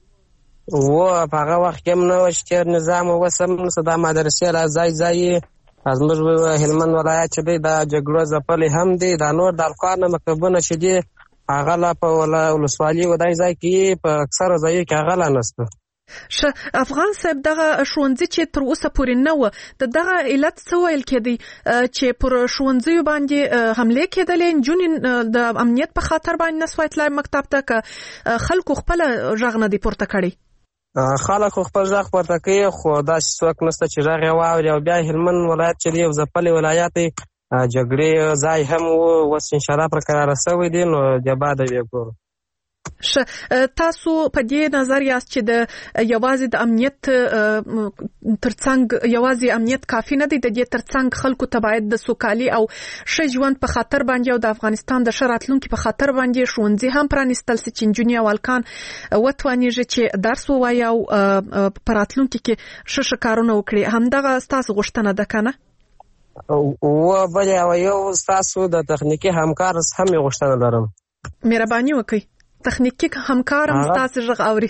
و په هغه وخت کې هم نه و چې تېر نظام اوس هم نشته. دا مدرسې را ځای ځای زموږ هلمند ولایت چې دی دا جګړو ځپلی هم دی. دا نور د القار نه مکتبونه چې دي هغه لا په ولسوالي ودای ځای کې په اکثره ځایو کې هغه لا نشته. ش افغان صاحب دغه ښوونځي چې تر اوسه پورې نه و د دغه علت څه ویل کېدی چې پر ښوونځیو باندې حمله کېدلې نجونې د امنیت په خاطر باندې نه سوای تلای مکتب ته که خلکو خپل غږ نه دی پورته کړی؟ خلک خپل غږ پورته کوي خو داسې څوک نشته چې غږ یې واوري. او بیا هلمند ولایت چې دی یو ځپلی ولایت دی جګړې ځای هم و اوس انشاءالله پر کراره شوی دی نو د بعده بیا ګورو. ش تاسو په دې نظر یاست چې د یوازې د امنیت ترڅنګ یوازې امنیت کافي نه دی د دې ترڅنګ خلکو ته باید د سوکالي او ښه ژوند په خاطر باندې او د افغانستان د ښه راتلونکي په خاطر باندې ښوونځي هم پرانیستل سي چې نجونې او هلکان وتوانیږي چې درس ووایي او په راتلونکي کې ښه ښه کارونه وکړي. همدغه ستاسو غوښتنه ده که نه؟ و بل یو ستاسو د تخنیکي همکار هم یې غوښتنه لرم. مهرباني وکړئ تخنیکي همکار هم ستاسو غږ اوري.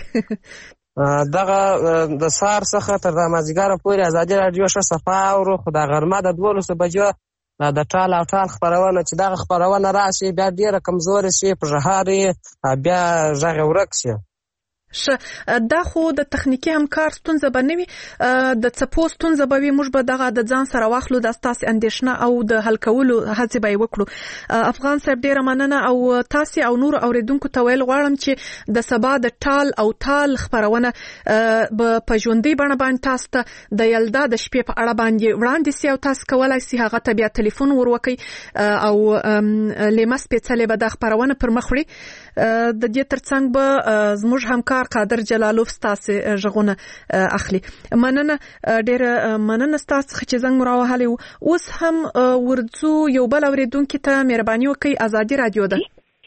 دغه د سهار څخه تر د مازدیګره پورې ازادي راډیو ښه صفا اورو خو د غرمه د دولسو بجو د ټال او ټال خپرونه چې دغه خپرونه راشي بیا ډېره کمزورې شي په ژهار یې بیا غږ ورک شي. ش دا خو د تخنیکي همکار ستونزه به نه وي د څپو ستونزه به وي. موږ به دغه د ځان سره واخلو د ستاسو اندېښنه او د حل کولو هڅې به یې وکړو. افغان صاحب ډېره مننه او تاسو او نور اوریدونکو ته ویل غواړم چې د سبا د ټال او تال خپرونه په ژوندۍ بڼه باندې تاسو ته د یلدا د شپې په اړه باندې وړاندې سي او تاسو کولای سي هغه ته بیا ټلیفون وروکړئ او لیمه سپېڅلې به دا خپرونه پر مخ وړي. د دې ترڅنګ به زموږ همکار قادر جلالوف ستاسو ژغونه اخلي. مننه ډېره مننه ستاسو چې زنګ راوهلی و. اوس هم ورځو یو بل اوریدونکي ته مهرباني وکړئ. آزادی رادیو ده.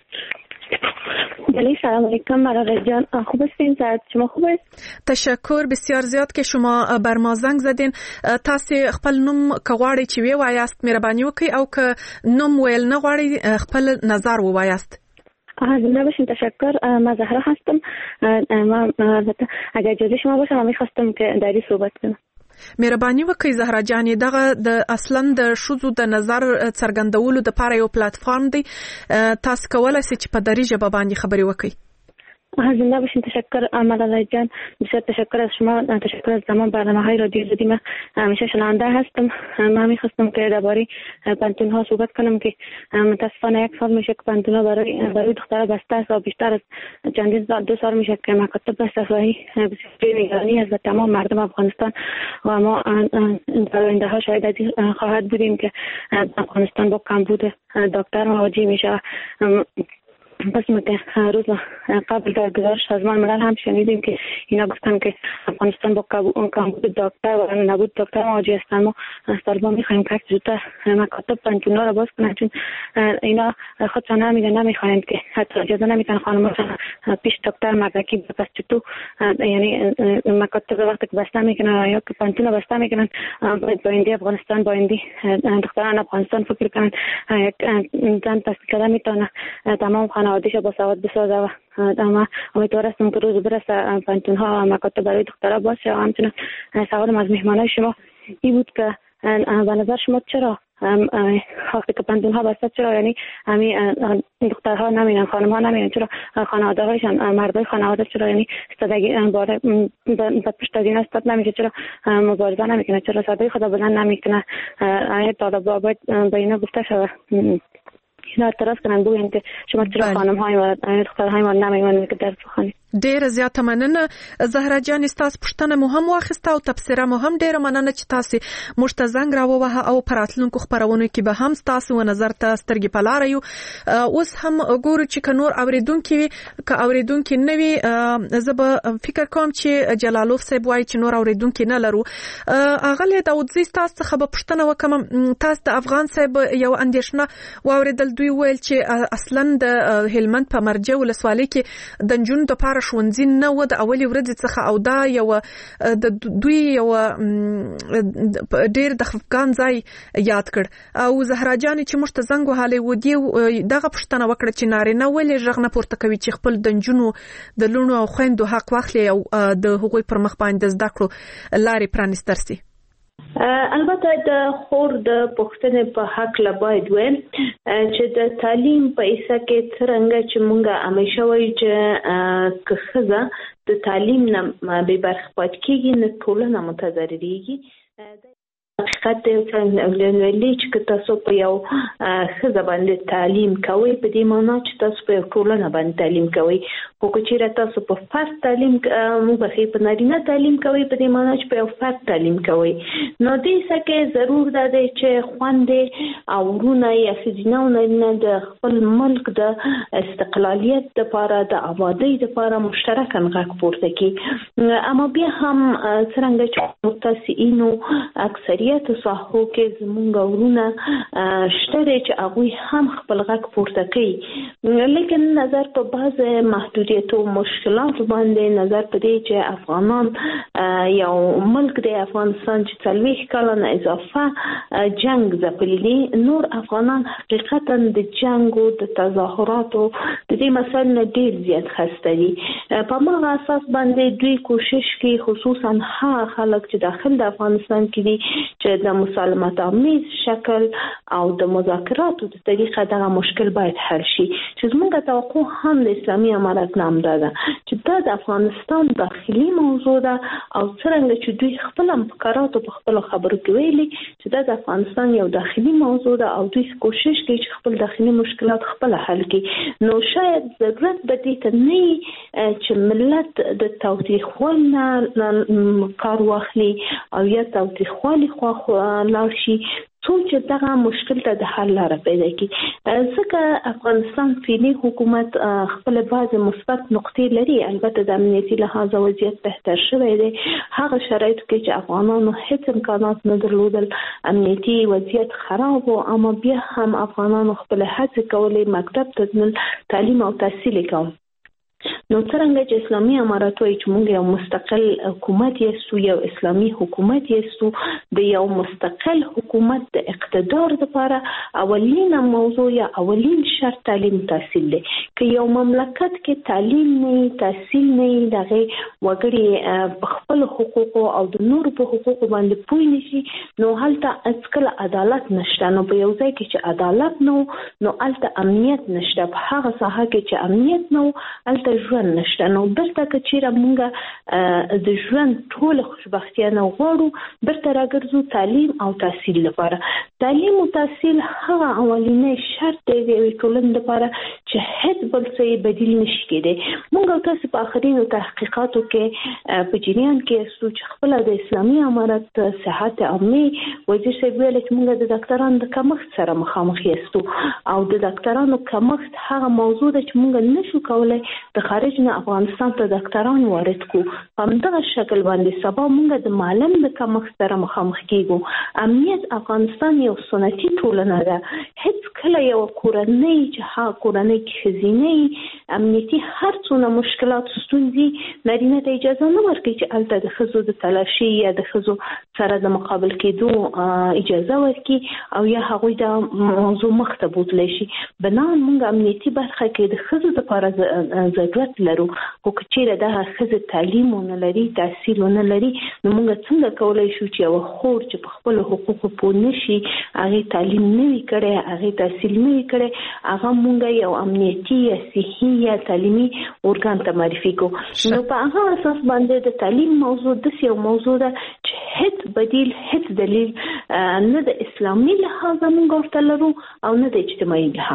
بله سلام علیکم مراد جان خوب هستین؟ شما خوب است؟ تشکر بسیار زیاد که شما بر ما زنگ زدین. تاسو خپل نوم که غواړئ چې وی وایاست مهرباني وکړئ او که نوم ویل نه غواړئ خپل نظر ووایاست. زنده باشین. تشکر. من زهرا هستم. من اگر اجازه شما باشه من می‌خواستم که داری صحبت کنم. مهرباني وکړئ زهرا جانې. دغه د اصلا د ښځو د نظر څرګندولو دپاره یو پلاتفارم دی. تاسو کولی سئ چې په دري ژبه باندې خبرې وکړئ. زنده باشین. تشکر ملال جان. بسیار تشکر از شما. تشکر از تمام برنامه‌های رادیو زدی. من همیشه شنونده هستم. من می‌خواستم که درباره پانتون‌ها صحبت کنم که متأسفانه یک سال میشه که پانتون‌ها برای برای دخترها بسته است و بیشتر از چندین سال دو سال میشه که مکاتب بسته است و بسیار نگرانی است و تمام مردم افغانستان و ما در آینده‌ها شاید از این خواهد بودیم که افغانستان با کمبود دکتر مواجه میشه. بس که روز قبل در گزارش سازمان ملل هم شنیدیم که اینا گفتن که افغانستان با کمبود دکتر و نبود دکتر مواجه هستن. ما از طالبان میخوایم که زودتر مکاتب پانتون‌ها را باز کنند چون اینا خودشان نمیگن نمیخواهند که حتی اجازه نمیتن خانم‌ها پیش دکتر مردکی بس تو یعنی مکاتب وقتی که بسته میکنن یا که پانتون بسته میکنن با ایندی افغانستان با ایندی دختران افغانستان فکر کنن یک زن تصدیق میتونه تمام خانواده‌اش با سواد بسازه و اما امیدوار هستم که روز برسه پانتون‌ها و مکاتب برای دخترها باشه. و همچنین سوالم از مهمانای شما این بود که به نظر شما چرا وقتی که پانتون‌ها بسته چرا یعنی همین دخترها نمیرن خانم‌ها نمیرن چرا خانواده‌هایشان مردای خانواده چرا یعنی استادگی باره به پشت از این استاد نمیشه چرا مبارزه نمیکنه چرا صدای خود بلند نمیکنه. آیا طالبان باید به اینا گفته شود اینا اعتراض کنن بگوین که شما چرا خانم‌های و دخترهای ما نمی‌مونید که درس بخونید. ډیره زیاته مننه زهرا جان، تاسو پوښتنه مو هم واخیسته او تبصره مو هم ډیره مننه چې تاسو موږ ته زنګ راووهه او پراتلونکو خبرونو کې به هم تاسو و نظر ته سترګې په لار یو. اوس هم ګورو چې کنور اوریدونکو وي که اوریدونکو نه وي، زه به فکر کوم چې جلالوف صاحب وایي چې نور اوریدونکو نه لرو. اغله داودزی تاسو څخه به پوښتنه وکم، تاسو د افغان صاحب یو اندیشنه واوریدل، دوی ویل چې اصلا د هلمند په مرجع ولسوالۍ کې د جنونو د پاره ښوونځي نه و د اولي ورځې څخه، او دا یو د دوی یو ډیر د خفګان ځای یاد کړ. او زهرا جان چې موږ ته زنګ وهالی و دی دغه پوښتنه وکړه چې نارینه ولې غږ نه پورته کوي چې خپل د نجونو د لونو او خویندو حق واخلي او د هغوی پر مخ باندې د زده کړو لارې پرانیستل شي. البته د خور د پښتنې په حق لا باید ویل چې د تعلیم په ایسه کې څنګه چې مونږه همیشه وایي چې که ښځه د تعلیم نه بې برخې پاتې کېږي نه ټولنه متضررېږي. حقیقت دی ولې چې تاسو په یو ښځه باندې تعلیم کوئ په دې معنا چې تاسو په ټولنه باندې تعلیم کوئ، خو که چېرې تاسو په فرد تعلیم مبخې په نارینه تعلیم کوئ په دې معنا چې په یو فرد تعلیم کوئ، نو دې څه کې ضرور ده دی چې خویندې او ورونه یا ښځینه او نارینه د خپل ملک د استقلالیت دپاره د ابادۍ دپاره مشترکاً غږ پورته کړي. اما بیا هم څرنګه چې متسعینو اکثریت ساحو کې زمونږ ورونه شته چې هغوی هم خپل غږ پورته کوي، لیکن نظر په بعض محدودیتو مشکلاتو باندې نظر په دې چې افغانان یو ملک دی افغانستان چې څلوېښت کاله نه اضافه جنگ ځپلی دي، نور افغانان حقیقتا د جنګ او د تظاهراتو د دې مسایل نه ډېر زیات خسته دي. په هماغه اساس باندې دوی کوشش کوي خصوصا هغه خلک چې داخل د افغانستان کې دي چې د مسالمت آمیز شکل او د مذاکراتو د طریقه دغه مشکل باید حل شي. چې زموږ توقع هم د اسلامي امارت نام ده چې دا د افغانستان داخلي موضوع ده او څرنګه چې دوی خپل مفکرات په خپل خبرو کې ویلي چې دا د افغانستان یو داخلي موضوع ده او دوی کوشش کوي چې خپل داخلي مشکلات خپل حل کړي. نو شاید ضرورت به دې ته نه چې ملت د تاوتریخوالي کار واخلي او یا تاوتریخوالي خوا لاړ شي څو چې دغه مشکل ته د حل لاره پیدا کړي. ځکه افغانستان فعلي حکومت خپل بعض مثبت نقطې لري، البته د امنیتي لحاظه وضعیت بهتر شوی دی. هغه شرایطو کې چې افغانانو هیڅ امکانات نه درلودل، امنیتي وضعیت خراب و، اما بیا هم افغانانو خپل هڅې کولې مکتب ته تلل، تعلیم او تحصیل کوم. نو څرنګه چې اسلامي امارت وایي چې موږ یو مستقل حکومت یاستو، یو اسلامي حکومت یاستو، د یو مستقل حکومت د اقتدار لپاره اولین موضوع یا اولین شرط تعلیم تحصیل دی. که یو مملکت کې تعلیم نه تحصیل نه دغه وګړي په خپل حقوق او د نور په حقوق باندې پوه نشي، نو هلته اصل عدالت نشته. نو په یو ځای کې چې عدالت نه نو هلته امنیت نشته، په هغه ساحه کې چې امنیت نه هلته ژوند نشته. نو برته که چیرې موږ د ژوند ټول خوشبختیا نه غواړو، برته راګرځو تعلیم او تحصیل لپاره. تعلیم او تحصیل هغه اولینی شرط دی د یوې ټولنې لپاره چې هیڅ بل څه بدیل نشي کېدی. موږ تاسو په آخرینو تحقیقاتو کې په جریان کې یاستو چې خپله د اسلامي امارت صحت عامې وزیر صاحب ویل چې موږ د ډاکټرانو د کمښت سره مخامخ یاستو او د ډاکټرانو کمښت هغه موضوع ده چې موږ نشو کولی د خارج نه افغانستان ته ډاکټران وارد کړو. په همدغه شکل باندې سبا موږ د معلم د کمښت سره مخامخ کېږو. امنیت افغانستان یو سنتي ټولنه ده، هیڅ کله یو کورنۍ چې هغه کورنۍ کې ښځینه امنیتي هر څونه مشکلات ستونزې نارینه ته اجازه نه ورکوي چې هلته د ښځو د تلاشي یا د ښځو سره د مقابل کېدو اجازه ورکړي او یا هغوی د موضوع مخ ته بوتلی شي. بنان موږ امنیتي برخه کې د ښځو دپاره ضرورت لرو، خو که چېرې دغه ښځې تعلیم ونه لري، تحصیل ونه لري، نو موږ څنګه کولی شو چې یوه خور چې په خپلو حقوقو پوه نه شي، هغې تعلیم نه وي کړی، هغې تحصیل نه وي کړی، هغه موږ یو امنیتي یا صحي یا تعلیمي ارګان ته معرفي کړو. نو په هغه اساس باندې د تعلیم موضوع داسې یو موضوع ده چې هیڅ بدیل هیڅ دلیل نه د اسلامي لحاظه موږ ورته لرو او نه د اجتماعي لحاظ.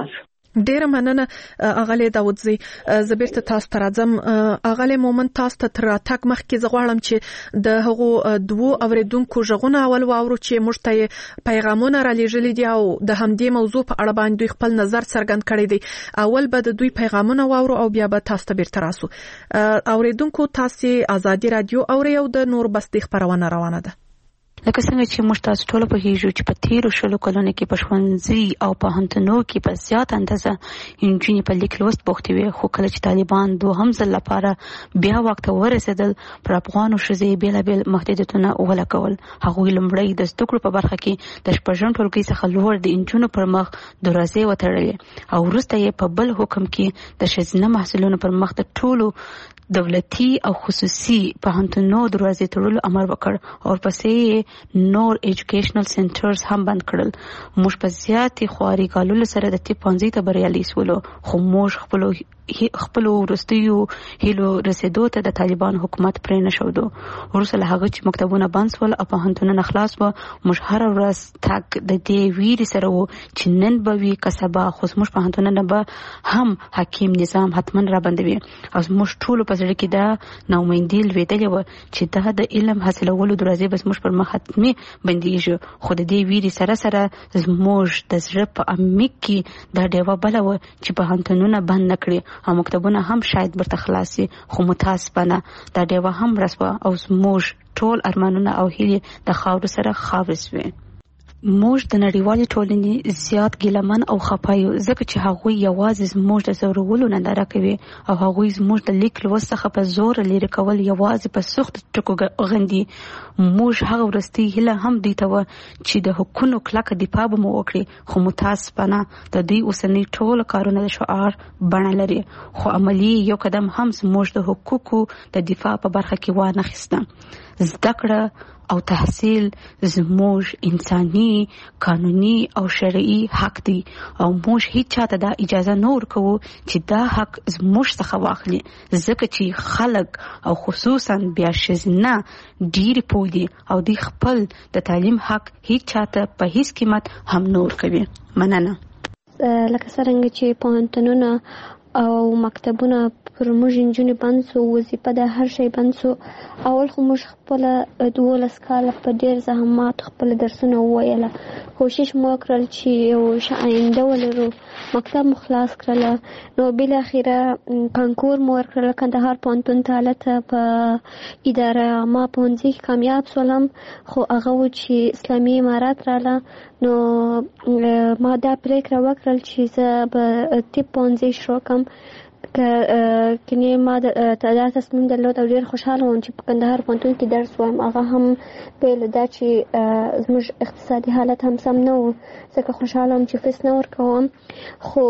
ډیره مننه اغلی داودزی. زبیرته تاسو ته راځم. اغلی مومن تاسو ته تر راتګ مخکې زه غواړم چې د هغو دوو اوریدونکو غږونه اول واورو چې موږ ته پیغامونه را لېږلي دي او د همدې موضوع په اړه باندې دوی خپل نظر څرګند کړی دی. اول به د دوی پیغامونه واورو او بیا به تاسو ته بیرته راسو. اوریدونکو تاسو آزادي رادیو اورئ او د نور بس د خبرونه روانه ده. لکه څنګه چې موږ تاسو ټول په هیجو چې په تیرو شلو کلونو کې په ښوونځي او په هنتونو کې په زیات اندازه انجونې په لیک لوست بوختې وي، خو کله چې طالبان دوهم ځل لپاره بیا واک ته ورسېدل پر افغانو ښځې بېلابېل محدودیتونه ولګول. هغوی لومړی د زده کړو په برخه کې د شپږم ټولګي څخه لوړ د انجونو پر مخ دروازې وتړلې او وروسته یې په بل حکم کې د ښځینه محصلینو پر مخ د ټولو دولتي او خصوصي پوهنتونونو دروازې تړلو امر وکړ او ورپسې نور ایجوکیشنل سنټرز هم بند کړل. موږ په زیاتې خواري کالو سره د طب پوهنځي ته بریالي شولو، خو موږ خپلو خپلو وروستیو هیلو رسېدو ته د طالبان حکومت پرې نه ښودو. وروسته له هغه چې مکتبونه بند شول او پوهنتونونه خلاص وو، موږ هره ورځ تګ د دې ویرې سره وو چې نن به وي که سبا، خو زموږ پوهنتونونه به هم حکیم نظام حتما را بندوي او زموږ ټولو په زړه کې دا ناامیدي لوېدلې وه چې دا د علم حاصلولو دروازې به زموږ پر مخ حتمي بندېږي. خو د دې ویرې سره سره زموږ د زړه په عمیق کې دا ډیوه بله وه چې پوهنتونونه بند نه کړي او مکتبونه هم شاید برته خلاصي، خو متاسفانه دا ډیوه هم رسوه او زموږ ټول ارمانونه او هیلې د خاورو سره خاورې سوې. موږ د نړیوالې ټولنې زیات ګیلمن او خفه یو، ځکه چې هغوی یوازې زموږ د ځورولو ننداره کوي او هغوی زموږ د لیک لوست څخه په زور لرې کول یوازې په سختو ټکو غندي. موږ هغه وروستۍ هیله هم دوی ته وه چې د حقونو کلکه دفاع به مو وکړي، خو متاسفانه د دوی اوسنۍ ټول کارونه د شعار بڼه لري، خو عملي یو قدم هم زموږ د حقوقو د دفاع په برخه کې وانخیسته. زده کړه او تحصیل زموږ انساني، قانوني او شرعي حق دی او موږ هیڅ چاته دا اجازه نه ورکوو چې دا حق زموږ څخه واخلي، ځکه چې خلک او خصوصا بیا ښځینه ډېرې پوه دي او دوی خپل د تعلیم حق هیڅ چاته په هیڅ قیمت هم نه ورکوي. مننه. لکه څرنګه چې پوهنتونونه او مکتبونه پر موږ نجونې بند سو، وظیفه د هر شی بند سو. اول خو موږ خپله دولس کاله په ډېر زحمات خپل درسونه وویله، کوشش مو وکړل چې یو ښه آینده ولرو. مکتب مو خلاص کړله، نو بالاخره کانکور مو ورکړله کندهار پوهنتون ته. هلته په اداره عامه پوهنځي کې کامیاب سولم، خو هغه و چې اسلامي امارات راله، نو ما دا پریکړه وکړل چې زه به طب پوهنځي شروع کړم. کني ما دا تصمیم درلود او ډېر خوشحاله وم چې په کندهار پوهنتون کې درس وایم. هغه هم بېله دا چې زموږ اقتصادي حالت هم سم نه و، ځکه خوشحاله وم چې فیس نه ورکوم. خو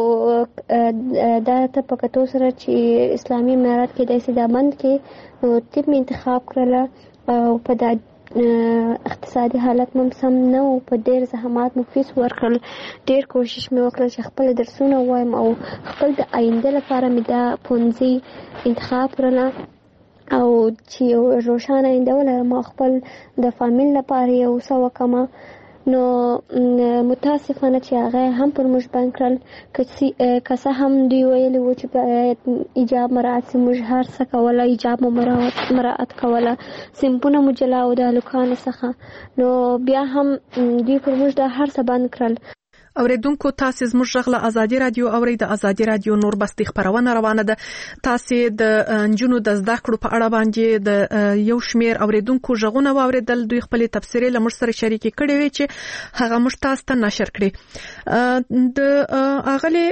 دا ته په کتو سره چې اسلامي امارات کې داسې دا بند کې، نو طب مې انتخاب کړله او په دا اقتصادي حالت مم سم نه و، په ډېر زحمات مو فیس ورکړل. ډېر کوشش مې وکړل چې خپل درسونه ووایم او خپل د آینده لپاره مې دا پوهنځي انتخاب کړله او چې یو روښانه آینده ولرم او خپل د فامیل لپاره یو څه وکړم. نو متاسفانه چې هغه هم پر موږ بند کړل، که څه هم دوی ویلي وو چې باید ایجاب مراعات سي. موږ هر څه کوله، ایجاب مو مراعات کوله، صنفونه مو جلا و د هلکانو څخه، نو بیا هم دوی پر موږ دا هر څه بند کړل. اوریدونکو تاسو زموږ غږ له آزادي رادیو اورئ. د آزادي رادیو نور بستي خبرونه روانه ده. تاسو د انجونو د زده کړو په اړه باندې د یو شمیر اوریدونکو غږونه واوریدل، دوی خپل تفسیرې له موږ سره شریکې کړې وي چې هغه موږ تاسو ته نشر کړي. د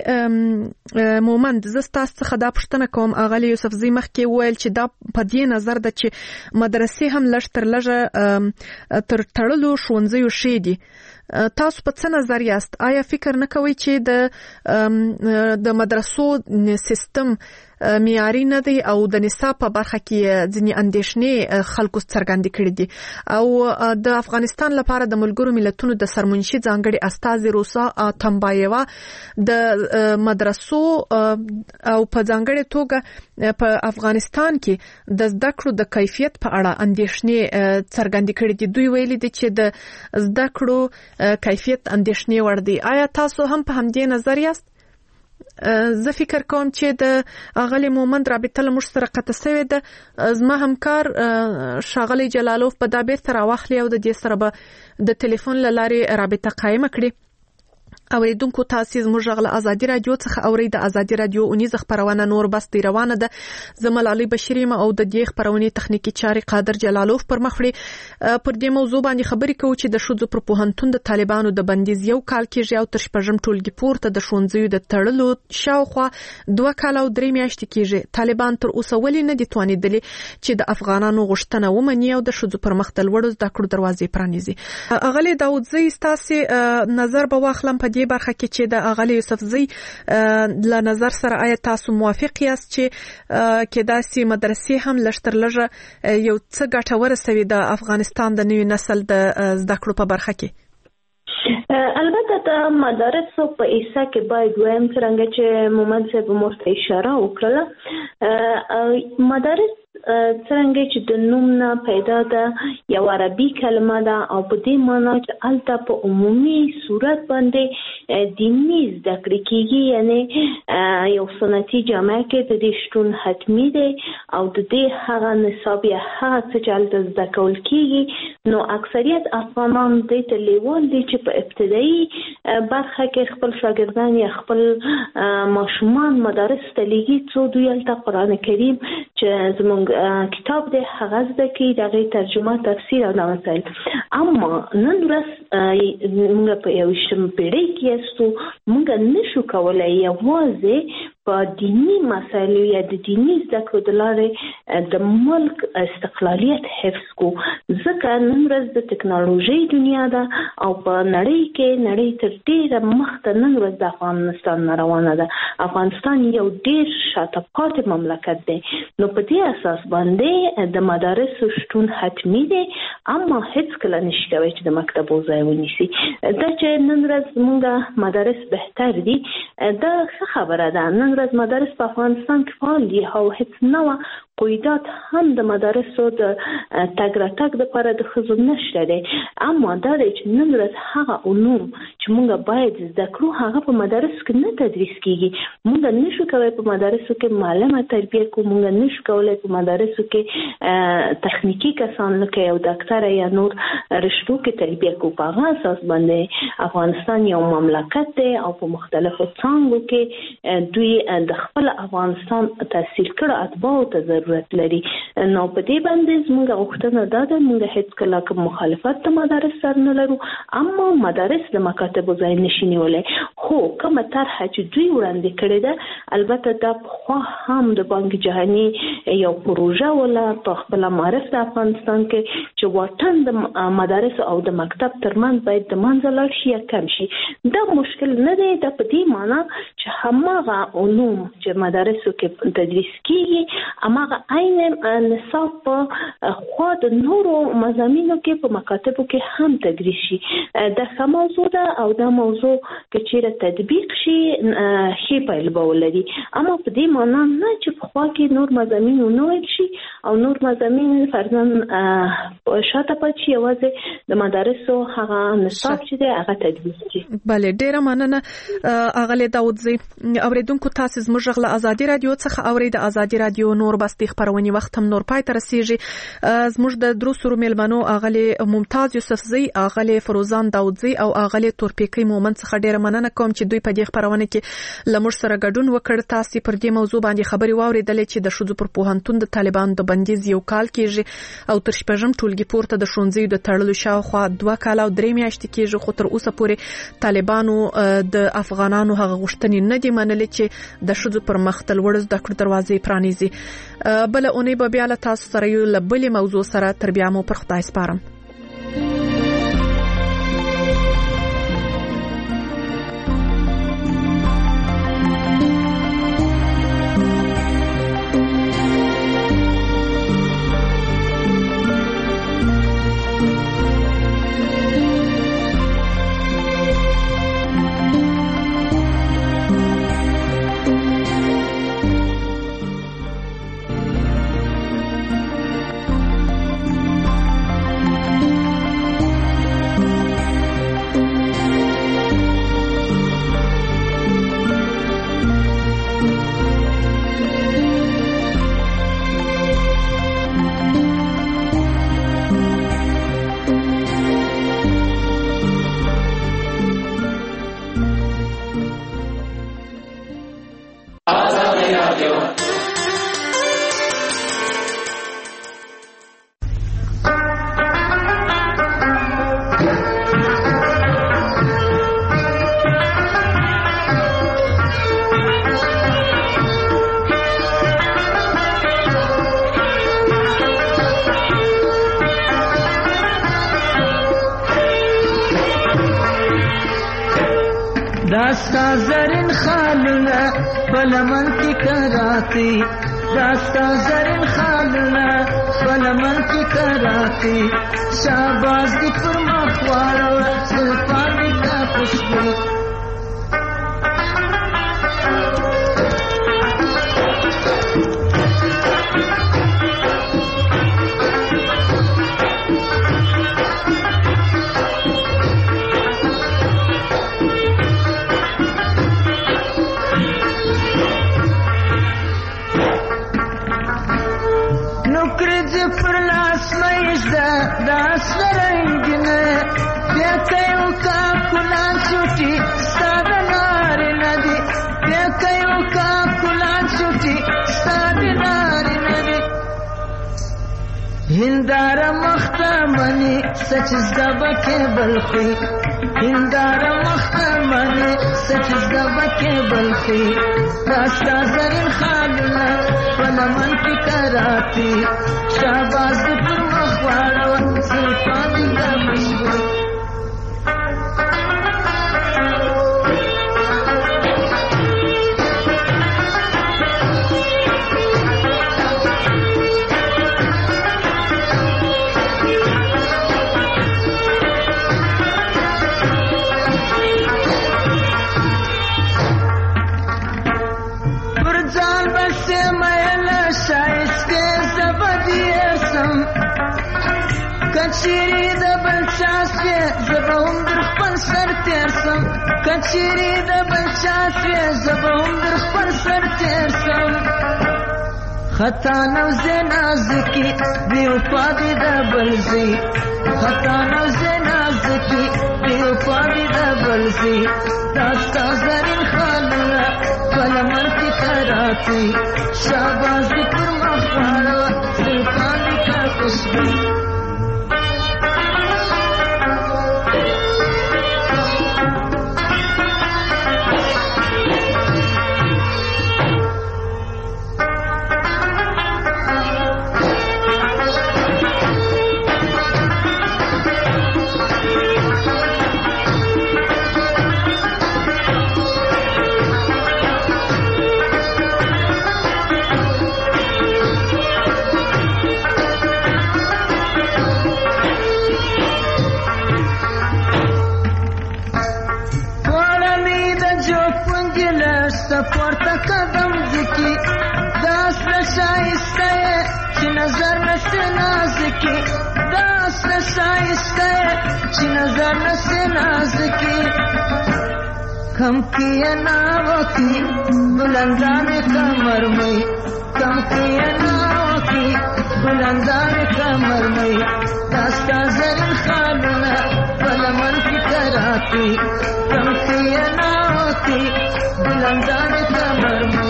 اغلی مومند زه تاسو څخه دا پوښتنه کوم، اغلی یوسفزی مخکې ویل چې دا په دې نظر ده چې مدرسې هم لږ تر لږه تر تړلو ښوونځیو ښې دي. تاسو په څه نظر یاست؟ آیا فکر نه کوئ چې د د مدرسو سیستم معیاري نه دی او د نصاب په برخه کې ځینې اندېښنې خلکو څرګندې کړې دي؟ او د افغانستان لپاره د ملګرو ملتونو د سرمنشي ځانګړي استازي روسا تمبایوا د مدرسو او په ځانګړي توګه په افغانستان کې د زده کړو د کیفیت په اړه اندېښنې څرګندې کړې دي. دوی ویلي دي چې د زده کړو کیفیت اندېښنې وړ دی. آیا تاسو هم په همدې نظر یاست؟ زه فکر کوم چې د اغلی مومند رابطه له موږ سره قطع شوې ده. زما همکار ښاغلی جلالوف په دا بیرته راواخلي او د دې سره به د ټلیفون له لارې رابطه قایمه کړي. اوریدونکو تاسو زموږ غل ازادي رادیو څخه اوري د ازادي رادیو اونیز خبرونه نور بس دی روانه ده. زمل علي بشری ما او د دې خبرونه تخنیکی چاري قادر جلالوف پر مخړي پر دې موضوع باندې خبرې کوي چې د شوزو پر پوهنتون د طالبانو د بندیز یو کال کېږي او تر شپږم ټولګي پورته د شونځیو د تړلو شاوخوا دوه کال او درې میاشتې کېږي. طالبان تر اوسه ولې نه دي توانیدلي چې د افغانانو غوښتنه ومني او د شوزو پر مخ د لوړو زده کړو دروازې پرانیزي. اغلی داودزی ستاسو نظر به واخلم په دې برخه کې چې د اغلی یوسفزی له نظر سره آیا تاسو موافق یاست چې کې داسې مدرسې هم لشتر لږه یو څه ګټه ورسوي د افغانستان د نوي نسل د زده کړو په برخه کې؟ البته د مدارس په ایسا کې باید وایم څنګه چې مومند صاحب مرته اشاره وکړه. مدارس څنګه چې د نوم نه پیدا ده یو عربي کلمه ده او په دې معنی چې الته په عمومي صورت باندې دیني زده کړې کېږي، یعنی یو سنتي جامع کې د دې شتون حتمي دی او د دې هغه نصاب یا هغه څه چې الته زده کول کېږي. نو اکثریت افغانان دې ته لیوال دي چې په ابتدایي برخه کې خپل شاګردان یا خپل ماشومان مدارس ته لیږي څو دوی الته قرآن کریم چې زموږ کتاب دی هغه زده کوي، د هغې ترجمه تفسیر او دا مسایل. اما نن ورځ موږ په یویشتمه پیړۍ کې یاستو، موږ نشو کولی یوازې په دینی مسایلو یا د دینی زده کړو د لارې د ملک استقلالیت حفظ کو، ځکه نن ورځ د ټکنالوژۍ دنیا ده او په نړۍ کې نړۍ تر ډېره مخته نن ورځ د افغانستان نه روانه ده. افغانستان یو ډېر شاته پاتې مملکت دی. نو په دې اساس باندې د مدارسو شتون حتمي دی، اما هیڅ کله نشي کولی چې د مکتبو ځای ونیسي. دا چې نن ورځ موږ مدارس بهتر دي دا ښه خبره ده. نن ورځ مدارس په افغانستان کې فعال دي او هیڅ نوع قیودات هم د مدارسو د تګ راتګ دپاره د ښځو نشته دی. اما دا دی چې نن ورځ هغه علوم چې موږ باید زده کړو هغه په مدارسو کې نه تدریس کېږي. موږ نشو کولی په مدارسو کې معلمه تربیه کړو، موږ نشو کولی په مدارسو کې تخنیکي کسان لکه یو ډاکټر یا نور رشتو کې تربیه کړو. په هغه اساس باندې افغانستان یو مملکت دی او په مختلفو څانګو کې دوی د خپل افغانستان تحصیل کړو اتباعو ته ضرورت لري. نو په دې باندې زموږ غوښتنه دا ده موږ هیڅ کله کوم مخالفت د مدارس سره نه لرو، اما مدارس د مکاتبو ځای نشي نیولی. خو کومه طرحه چې دوی وړاندې کړې ده البته دا پخوا هم د بانک جهاني یو پروژه وله په خپله معرف د افغانستان کې چې واټن د مدارس او د مکتب ترمنځ باید د منځه لاړ شي یا کم شي. دا مشکل نه دی. دا په دې معنی چې هماغه علوم چې مدارسو کې تدریس کېږي هماغه عین نصاب په خوا د نورو مضامینو کې په مکاتبو کې هم تدریس شي. دا ښه موضوع ده او دا موضوع که چیرې تطبیق شي ښې پایله به ولري. اما په دې معنا نه چې په خوا کې نور مضامین ونه ویل شي او نور مضامین فرضاً شاته پاتې شي، یوازې د مدارسو هغه نصاب چې دی هغه تدریس شي. بله، ډېره مننه اغلی داودزی. اوریدونکو تاسو زموږ غږ له ازادي رادیو څخه اورئ. د ازادي رادیو نور بس د خبرونې وخت هم نور پای ته رسیږي. زموږ د درو سرو میلمنو اغلی ممتاز یوسفزی، اغلی فروزان داودزی او اغلی تورپیکی مومند څخه ډېره مننه کوم چې دوی په دې خبرونه کې له موږ سره ګډون وکړ. تاسو پر دې موضوع باندې خبرې واورېدلې چې د ښځو پر پوهنتون د طالبانو د بندیز یو کال کېږي او تر شپږم ټولګي پورته د ښوونځیو د تړلو شاوخوا دوه کال او درې میاشتې کېږي. خو تر اوسه پورې طالبانو د افغانانو هغه غوښتنې نه دي منلې چې د ښځو پر مخ د لوړو زده کړو دروازې پرانیزي. بله اونۍ به بیا له تاسو سره یو له بلې موضوع سره تر بیا مو پر خدای سپارم. داستا زرین خالونه بلمن کی کراتی داستا زرین خالونه بلمن کی کراتی شاباز دی پر مخوارو سلطانی کا خوشبو داس رنگینه بیکایو کا کلان چوٹی ستاد ناری ندی بیکایو کا کلان چوٹی ستاد ناری ندی هندار مختمنی سچز دبکه بلخی هندار مختمنی سچز دبکه بلخی داستا زرین خالونه بلمن کی کراتی شاباز پر مخوارو سلطانی کا مشغول کچری د بلچاسه زبون در خپل سر تیرسم کچری د بلچاسه زبون در خپل سر تیرسم خطا نو زنازکی بیو پادی د بلزی خطا نو زنازکی بیو پادی د بلزی داستا زرین خالونه بلمن کی کراتی شاباز دی پر مخوارو سلطانی کا خوشبو پورته قدم ذکی داس نشایسته چې نظر نسته نازکی داس نشایسته چې نظر نسته نازکی کم کیا ناوکی بلندان کمر میں کم کیا ناوکی بلندان کمر میں داستا زرین خالونه بلمن کی کراتی کم کیا ناوکی بلندان کمر میں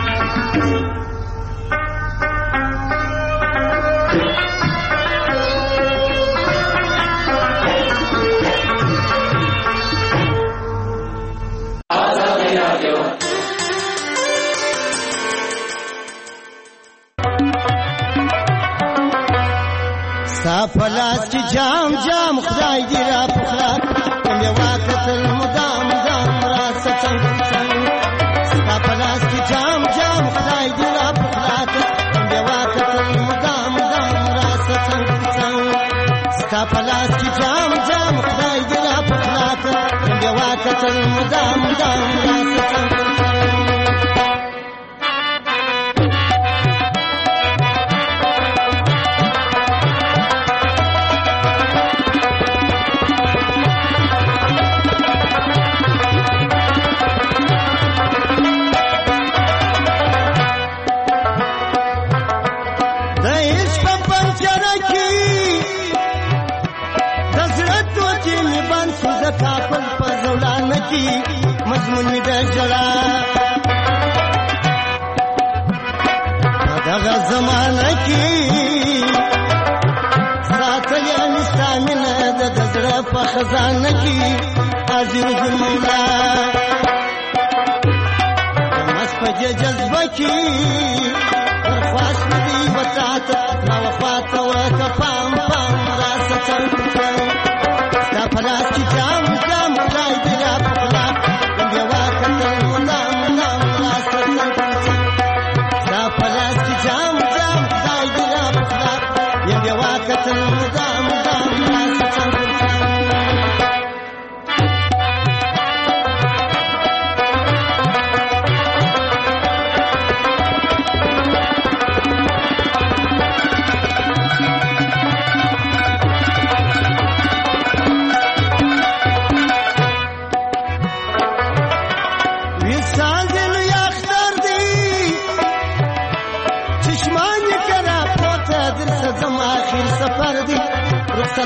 سافلاس کی جام جام خدای دی را پخلا کمی واقت المدام دام مراد ستن سافلاس کی جام جام خدای دی را پخلا کمی واقت المدام دام مراد ستن سافلاس کی جام جام خدای دی را پخلا کمی واقت المدام دام مراد ستن مضمون می دجلا دغه زمانه کې ساتل انسانه د دزړه په خزانه کې عزیز المولا مس په جذبه کې خاص دې وتات نو وفات ورته پام پام راستل تا پلاس کې جام جام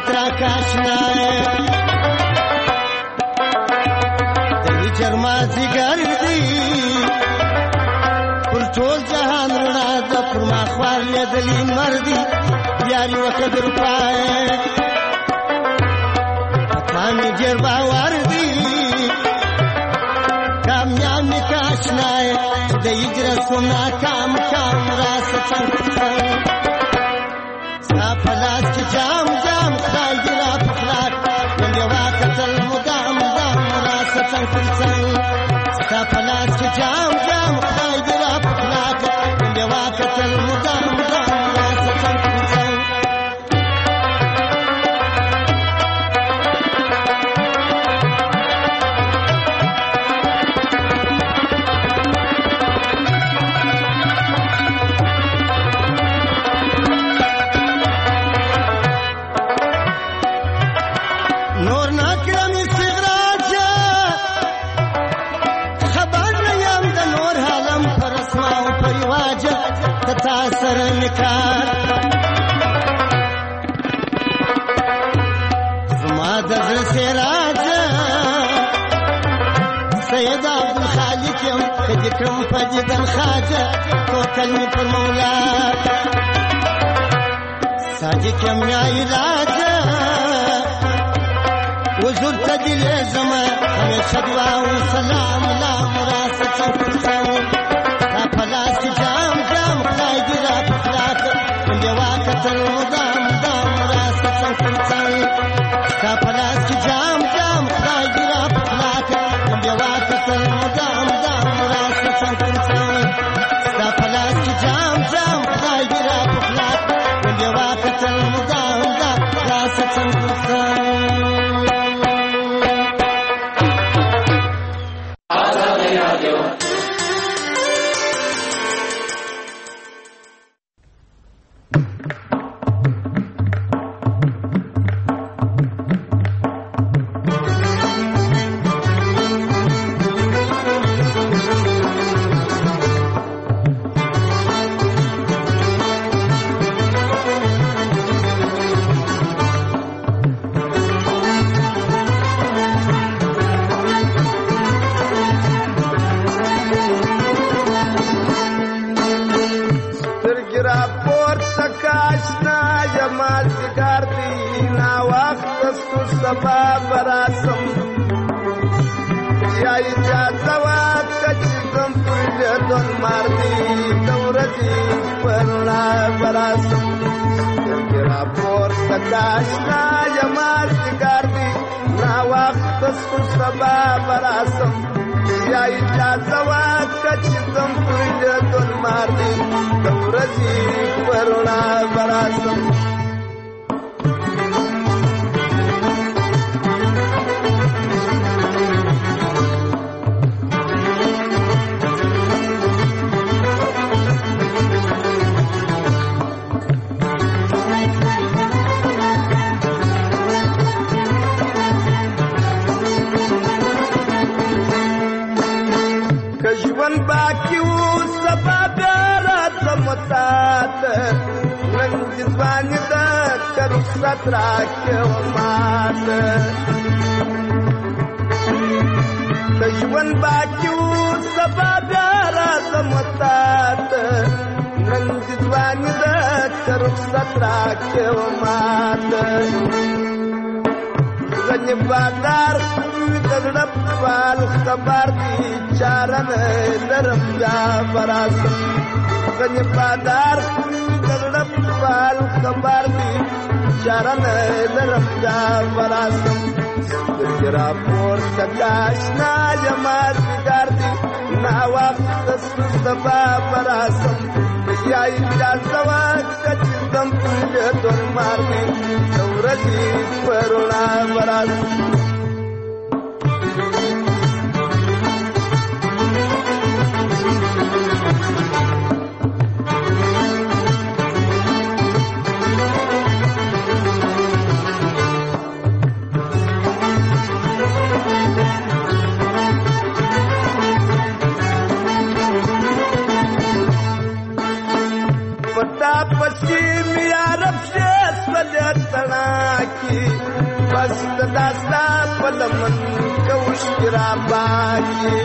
ترا کاشنای دې جرما زیګر دی پر ټول جهان رڼا د پر ما خوار لیدلی مردی یاري وقدر پای پکانی ډیر باور دی کامیاب نکاشنای د هجرت سنا کام کام راس څنګه پلاس کی جام جام خدای دی را پخلاک من دی واقتل مدام مدام راس څنګه څنګه ستا پلاس کی جام جام خدای دی را پخلاک من دی واقتل مدام مدام راس څنګه سر نکار زما دزل سے راجا سید عبدالخالق یم کدی کرم فجدن خاجا تو کلمی پر مولا ساجد یم یا علاجا وزر تدل زما ہمیشہ دعا و سلام لام راس چنکسان تا پلاس کی جام جام خدای دی را پخلاک من دی واقتل مدام مدام راس چنکسان تا پلاس کی جام جام خدای دی را پخلاک من دی واقتل مدام مدام راس چنکسان تا پلاس کی جام جام خدای دی را پخلاک من دی واقتل مدام مدام راس چنکسان पता पश्चिम यारब से सजतना की ستا پلمن کوش کرا باکی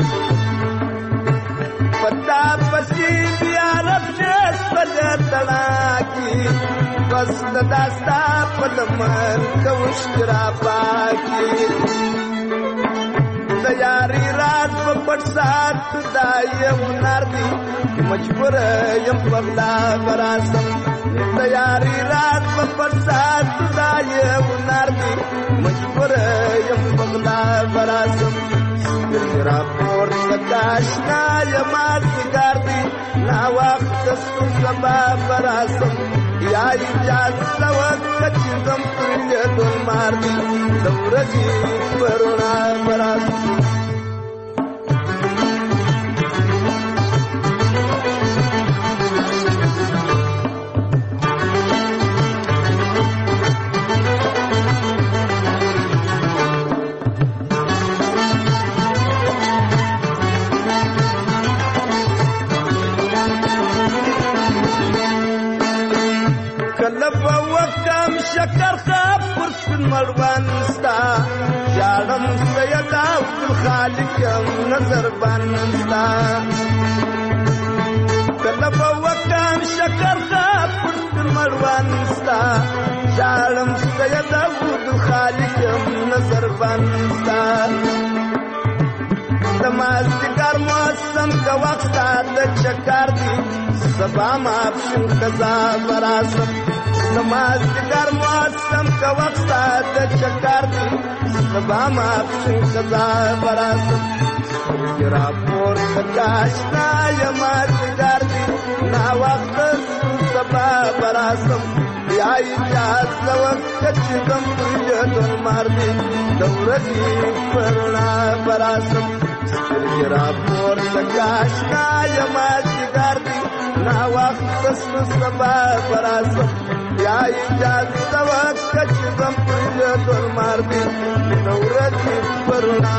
پتا پسی بیا رب جس پدے تڑاکی بس دستا پلمن کوش کرا باکی دیاری راز پپٹ ساتھ دایم ناردی مجبور یم پغلا براسم دیاری راز پپٹ ساتھ دایم ناردی مجبور یم پغلا براسم میرا پور سکاشنا یمات گاردی نا وقت سو سبا براسم یا اجازت وقت چیزم پرلی دون ماردی دورجی پرونا براسم شکر خواب پرسن مروان ستا یارم سیدا خالقم نظر بان ستا کلب وکم شکر خواب پرسن مروان ستا یارم سیدا خالقم نظر بان ستا نماز دیگر موسم کا وقت د چکر دی سبا ماپشن قضا براسم نماز دیگر موسم کا وقت د چکر دی سبا ماپشن قضا براسم گرا پور کاشنا یما دیگر دی نا وقت سبا براسم یا اجازت وقت چیزم پرجدن ماردی دورتی پرنا براسم گرا پور کاشنا یما دیگر دی نا وقت سبا براسم یا اجازت وقت چیزم پرجدن ماردی دورتی پرنا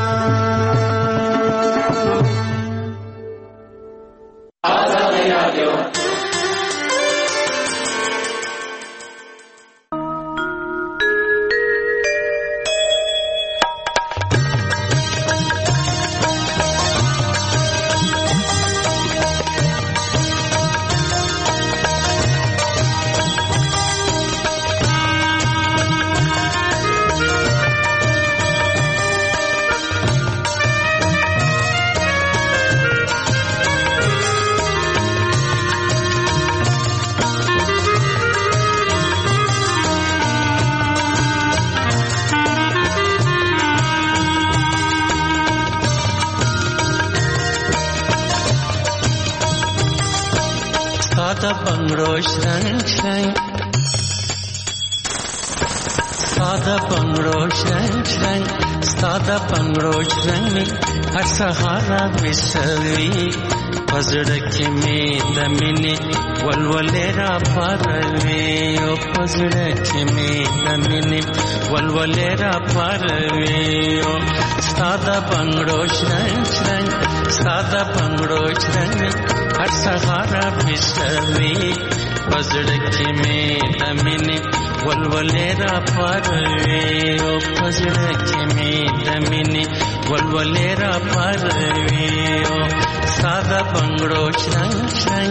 सहारा विसवी पजड़के में दमिने वलवलेरा परवे ओ पजड़के में दमिने वलवलेरा परवे ओ सादा बंगड़ो शरण शरण सादा बंगड़ो शरण हर सहारा विसवी पजड़के में दमिने वलवलेरा परवे ओ पजड़के में दमिने वलवलेरा परवे ओ सादा बंगड़ो शरण शरण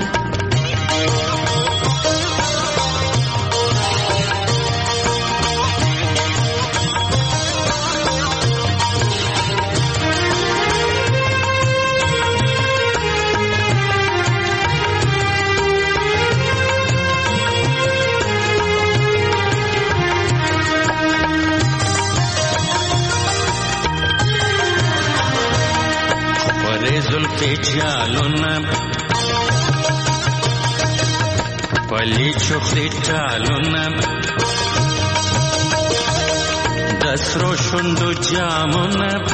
Jalunam Pali chokli jalunam Dasro shundu jamunam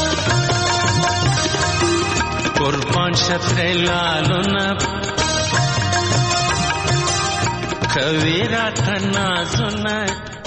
Kurban shatre lalunam Kavira tanazunam